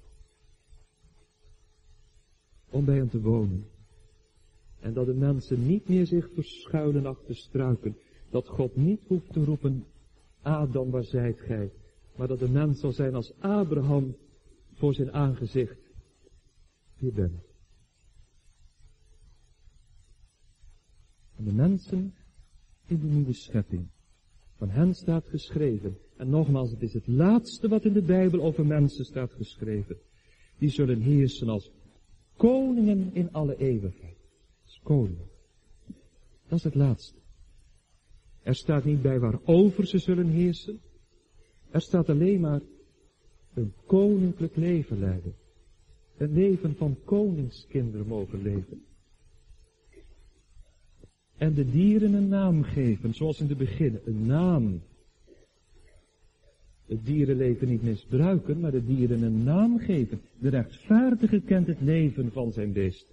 Om bij hem te wonen. En dat de mensen niet meer zich verschuilen achter struiken. Dat God niet hoeft te roepen, Adam, waar zijt gij? Maar dat de mens zal zijn als Abraham voor zijn aangezicht. Hier ben ik. En de mensen in die nieuwe schepping. Van hen staat geschreven. En nogmaals, het is het laatste wat in de Bijbel over mensen staat geschreven. Die zullen heersen als koningen in alle eeuwigheid. Als koningen. Dat is het laatste. Er staat niet bij waarover ze zullen heersen. Er staat alleen maar een koninklijk leven leiden. Een leven van koningskinderen mogen leven. En de dieren een naam geven, zoals in de begin, een naam. Het dierenleven niet misbruiken, maar de dieren een naam geven. De rechtvaardige kent het leven van zijn beest.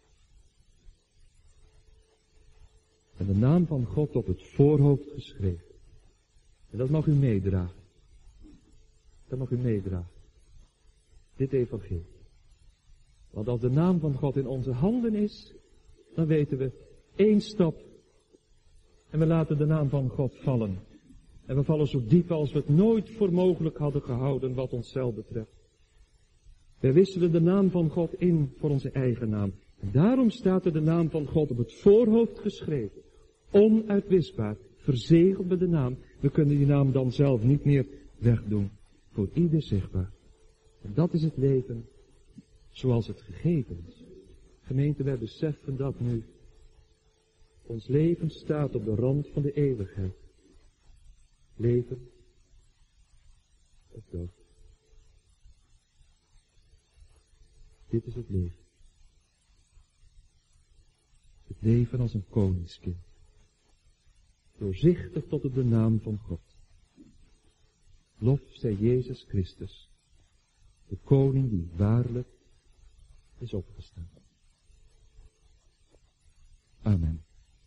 En de naam van God op het voorhoofd geschreven. En dat mag u meedragen. Dat mag u meedragen. Dit evangelie. Want als de naam van God in onze handen is, dan weten we één stap. En we laten de naam van God vallen. En we vallen zo diep als we het nooit voor mogelijk hadden gehouden wat onszelf betreft. Wij wisselen de naam van God in voor onze eigen naam. En daarom staat er de naam van God op het voorhoofd geschreven. Onuitwisbaar, verzegeld met de naam. We kunnen die naam dan zelf niet meer wegdoen. Voor ieder zichtbaar. En dat is het leven zoals het gegeven is. Gemeente, wij beseffen dat nu. Ons leven staat op de rand van de eeuwigheid. Leven of dood. Dit is het leven. Het leven als een koningskind. Doorzichtig tot op de naam van God. Lof zij Jezus Christus, de koning die waarlijk is opgestaan. Amen.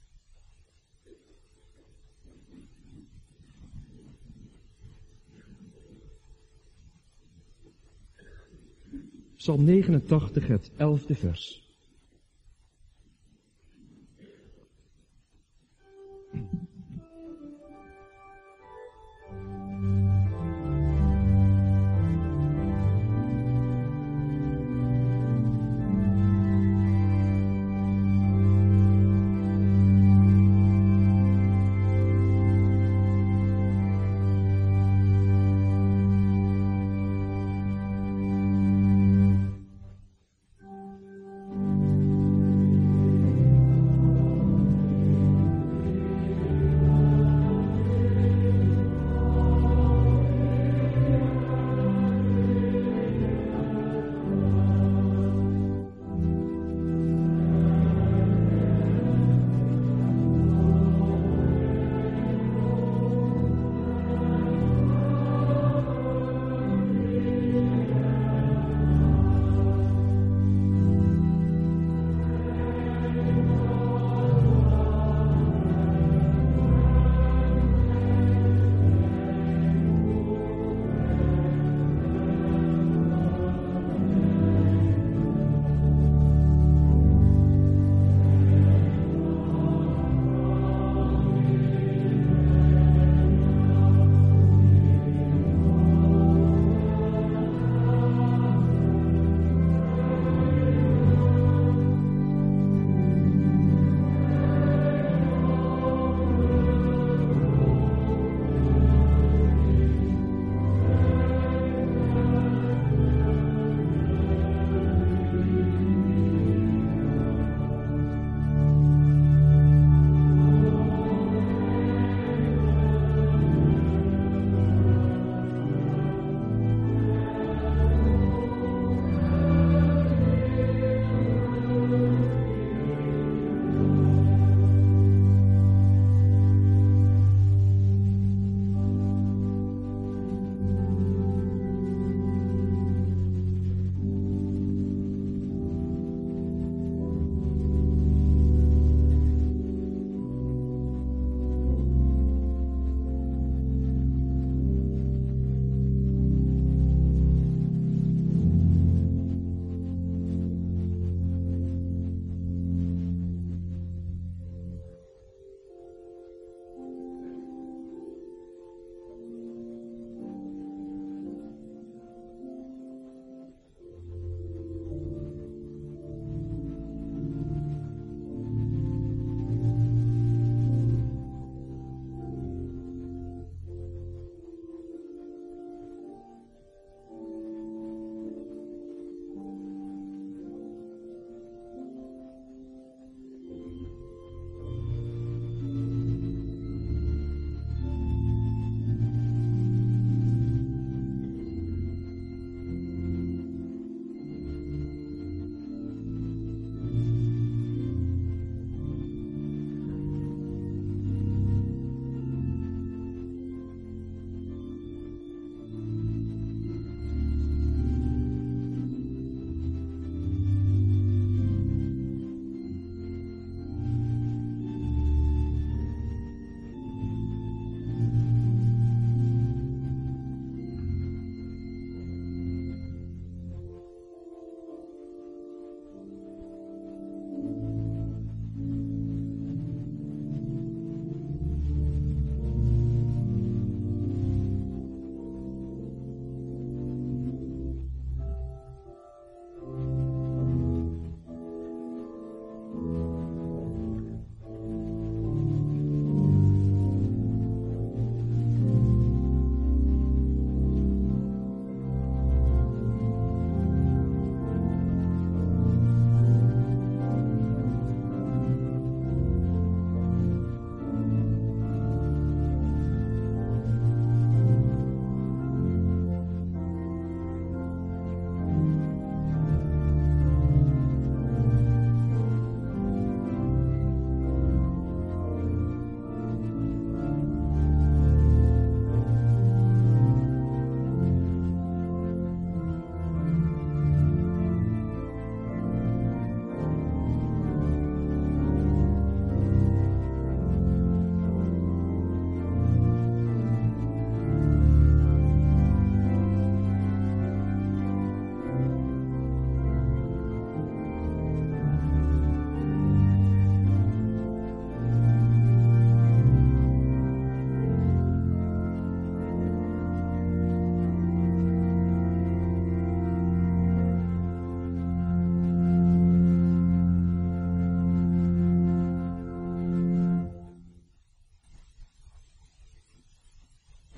Psalm negenentachtig, het elfde vers.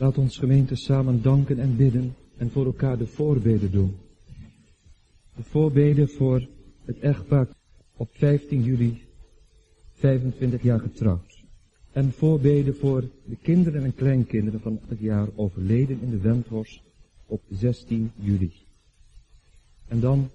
Laat ons gemeente samen danken en bidden en voor elkaar de voorbeden doen. De voorbeden voor het echtpaar op vijftien juli vijfentwintig jaar getrouwd. En voorbeden voor de kinderen en kleinkinderen van het jaar overleden in de Wendhorst op zestien juli. En dan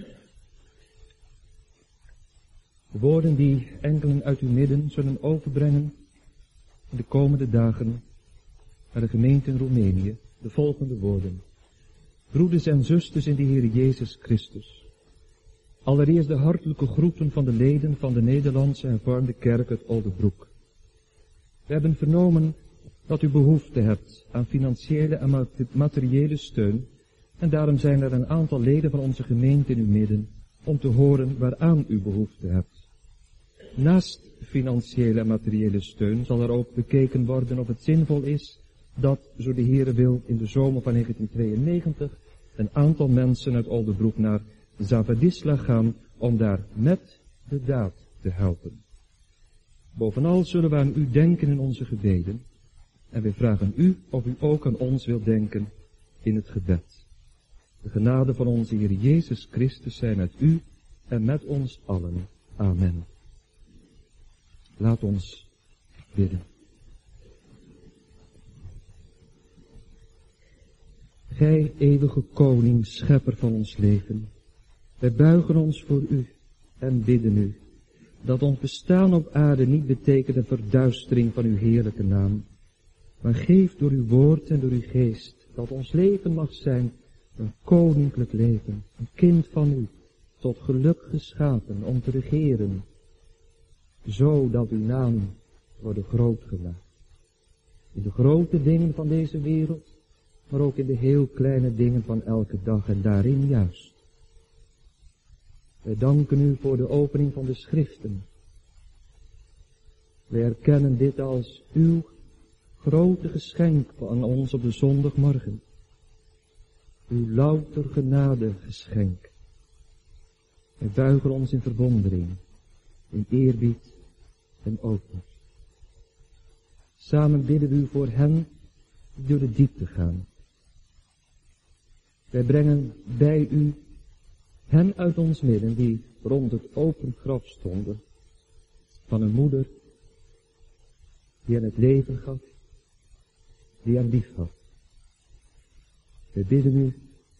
de woorden die enkelen uit uw midden zullen overbrengen in de komende dagen naar de gemeente in Roemenië, de volgende woorden. Broeders en zusters in de Heer Jezus Christus. Allereerst de hartelijke groeten van de leden van de Nederlandse hervormde kerk uit Oldebroek. We hebben vernomen dat u behoefte hebt aan financiële en materiële steun en daarom zijn er een aantal leden van onze gemeente in uw midden om te horen waaraan u behoefte hebt. Naast financiële en materiële steun zal er ook bekeken worden of het zinvol is dat, zo de Heere wil, in de zomer van negentien tweeënnegentig een aantal mensen uit Oldebroek naar Zavadisla gaan om daar met de daad te helpen. Bovenal zullen we aan u denken in onze gebeden en we vragen u of u ook aan ons wilt denken in het gebed. De genade van onze Heer Jezus Christus zij met u en met ons allen. Amen. Laat ons bidden. Gij, eeuwige koning, schepper van ons leven, wij buigen ons voor u en bidden u, dat ons bestaan op aarde niet betekent een verduistering van uw heerlijke naam, maar geef door uw woord en door uw geest, dat ons leven mag zijn een koninklijk leven, een kind van u, tot geluk geschapen om te regeren, zodat uw naam wordt groot gemaakt. In de grote dingen van deze wereld, maar ook in de heel kleine dingen van elke dag en daarin juist. Wij danken u voor de opening van de schriften. Wij erkennen dit als uw grote geschenk aan ons op de zondagmorgen. Uw louter genade geschenk. Wij buigen ons in verwondering, in eerbied en ootmoed. Samen bidden we u voor hen die door de diepte gaan. Wij brengen bij u hen uit ons midden die rond het open graf stonden van een moeder die aan het leven gaf, die aan lief had. Wij bidden u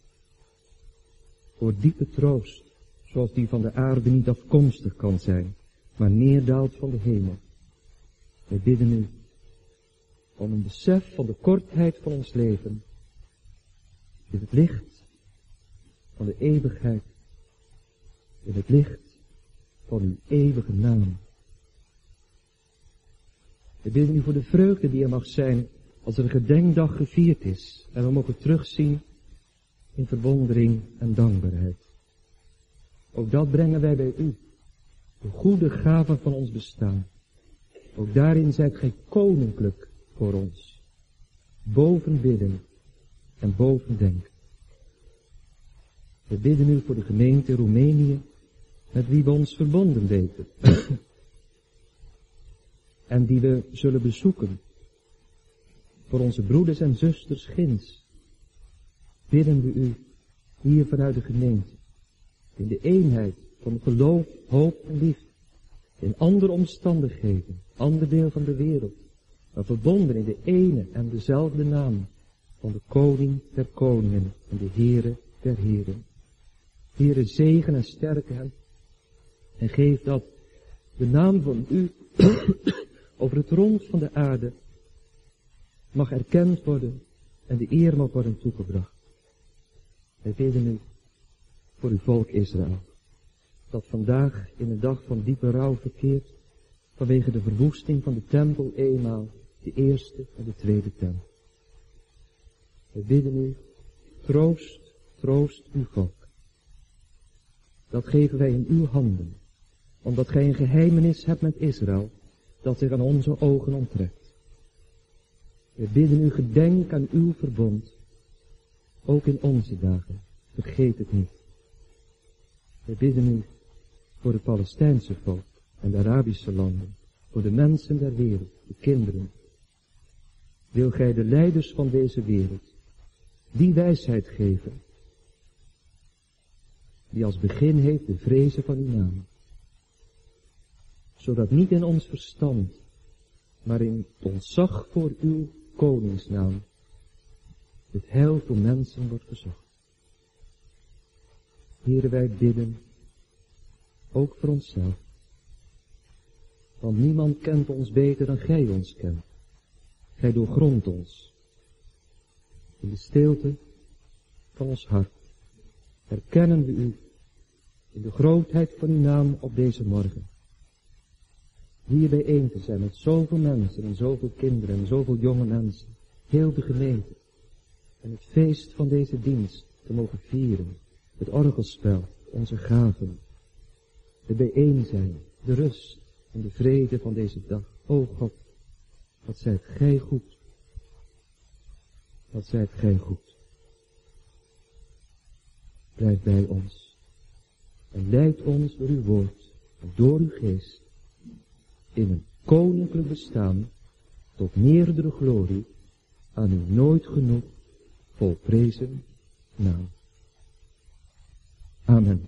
voor diepe troost, zoals die van de aarde niet afkomstig kan zijn, maar neerdaalt van de hemel. Wij bidden u om een besef van de kortheid van ons leven, in het licht van de eeuwigheid, in het licht van uw eeuwige naam. We bidden u voor de vreugde die er mag zijn als er een gedenkdag gevierd is en we mogen terugzien in verwondering en dankbaarheid. Ook dat brengen wij bij u, de goede gaven van ons bestaan. Ook daarin zijt gij koninklijk voor ons, boven bidden en boven denken. We bidden u voor de gemeente Roemenië, met wie we ons verbonden weten. En die we zullen bezoeken. Voor onze broeders en zusters ginds. Bidden we u hier vanuit de gemeente. In de eenheid van geloof, hoop en liefde. In andere omstandigheden, ander deel van de wereld. Maar verbonden in de ene en dezelfde naam van de koning der koningen en de Heere der heren. Heere, zegen en sterke hen. En geef dat de naam van u over het rond van de aarde mag erkend worden en de eer mag worden toegebracht. Wij bidden u voor uw volk Israël, dat vandaag in een dag van diepe rouw verkeert vanwege de verwoesting van de tempel eenmaal, de eerste en de tweede tempel. Wij bidden u, troost, troost uw volk. Dat geven wij in uw handen, omdat gij een geheimenis hebt met Israël, dat zich aan onze ogen onttrekt. We bidden u, gedenk aan uw verbond, ook in onze dagen, vergeet het niet. We bidden u voor het Palestijnse volk en de Arabische landen, voor de mensen der wereld, de kinderen. wil gij de leiders van deze wereld die wijsheid geven, die als begin heeft de vrezen van uw naam, zodat niet in ons verstand, maar in het ontzag voor uw koningsnaam het heil voor mensen wordt gezocht. Heere, wij bidden, ook voor onszelf, want niemand kent ons beter dan gij ons kent. Gij doorgrondt ons. In de stilte van ons hart herkennen we u in de grootheid van uw naam op deze morgen. Hier bijeen te zijn met zoveel mensen en zoveel kinderen en zoveel jonge mensen, heel de gemeente, en het feest van deze dienst te mogen vieren, het orgelspel, onze gaven, de bijeen zijn, de rust en de vrede van deze dag. O God, wat zijt gij goed, wat zijt gij goed. Blijf bij ons en leid ons door uw woord en door uw geest in een koninklijk bestaan tot meerdere glorie aan uw nooit genoeg volprezen naam. Amen.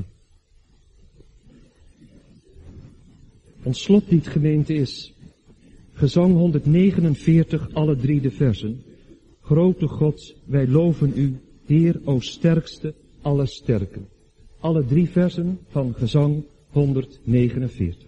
Ons slotlied, gemeente, is gezang honderdnegenenveertig, alle drie de versen. Grote God, wij loven u, Heer, o sterkste, alle sterken. Alle drie versen van gezang honderdnegenenveertig.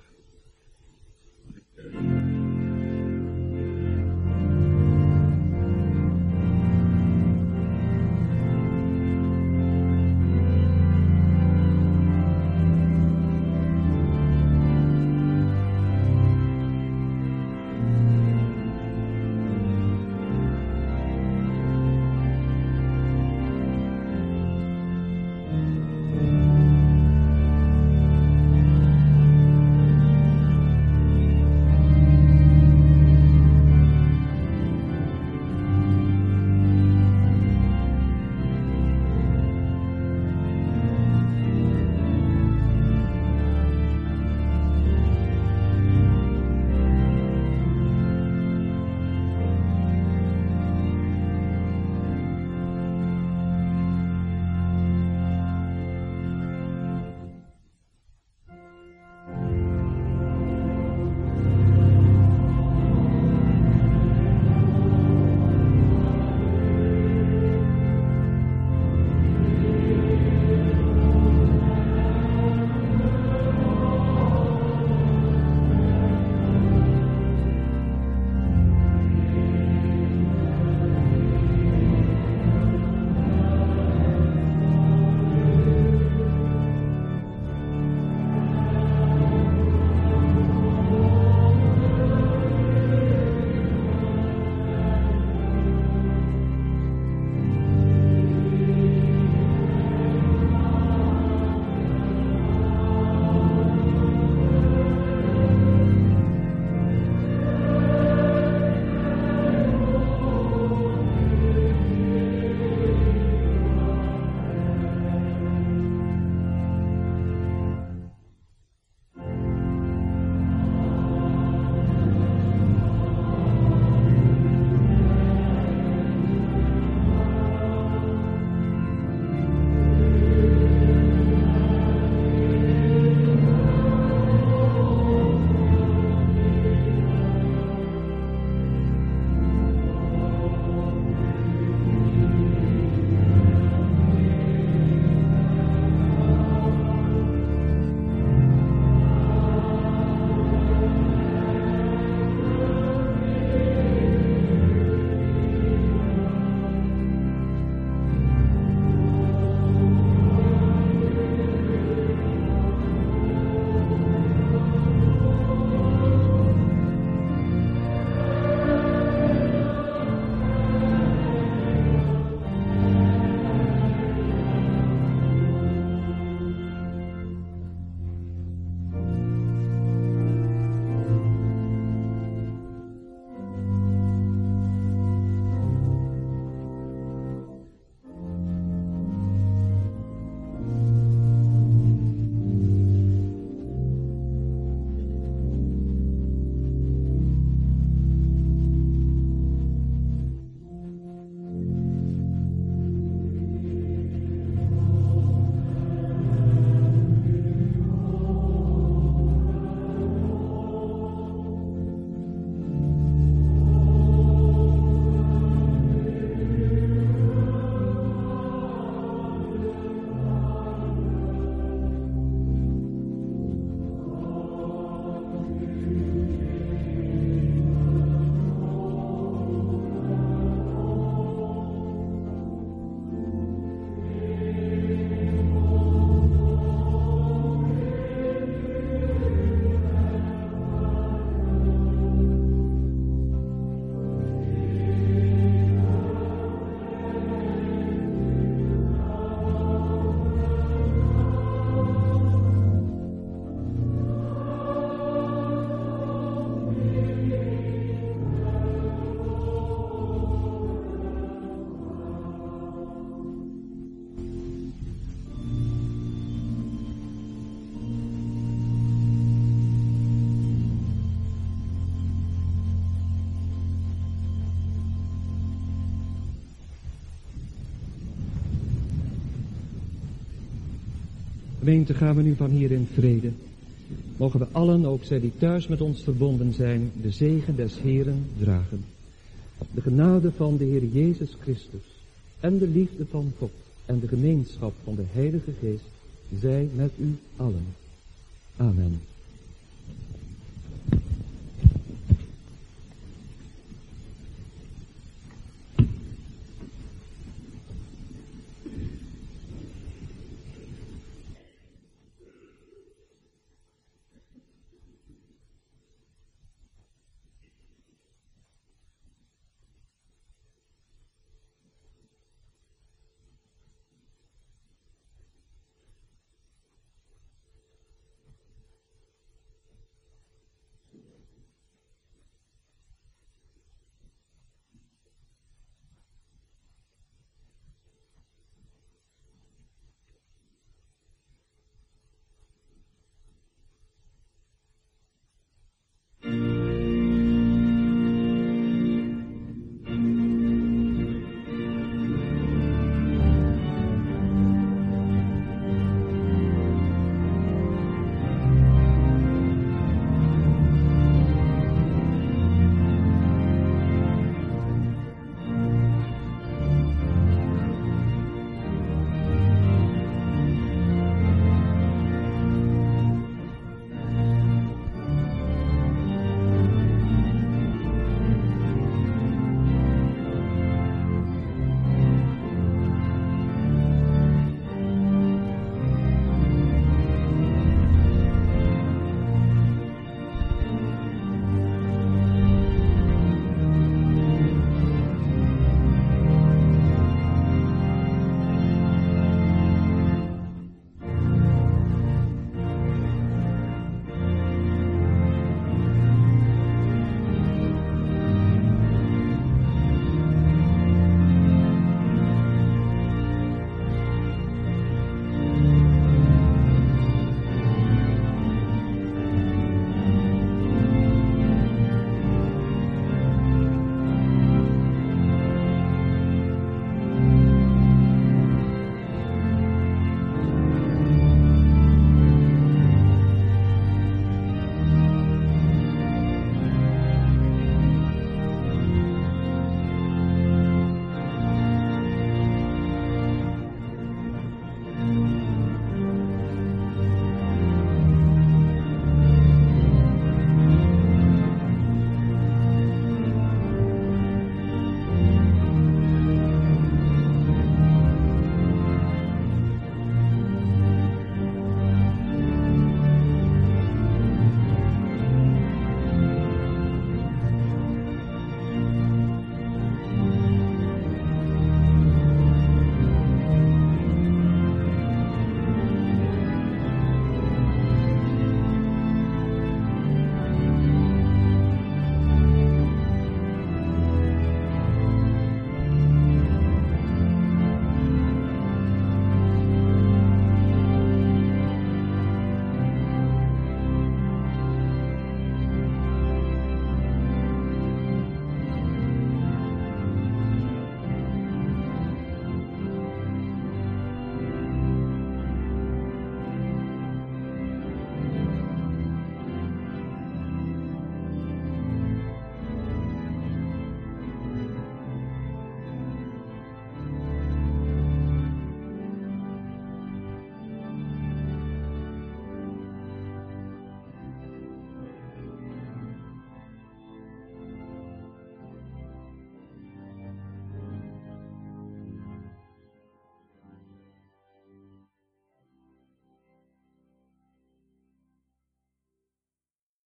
Gemeente, gaan we nu van hier in vrede. Mogen we allen, ook zij die thuis met ons verbonden zijn, de zegen des Heeren dragen. De genade van de Heer Jezus Christus en de liefde van God en de gemeenschap van de Heilige Geest zij met u allen. Amen.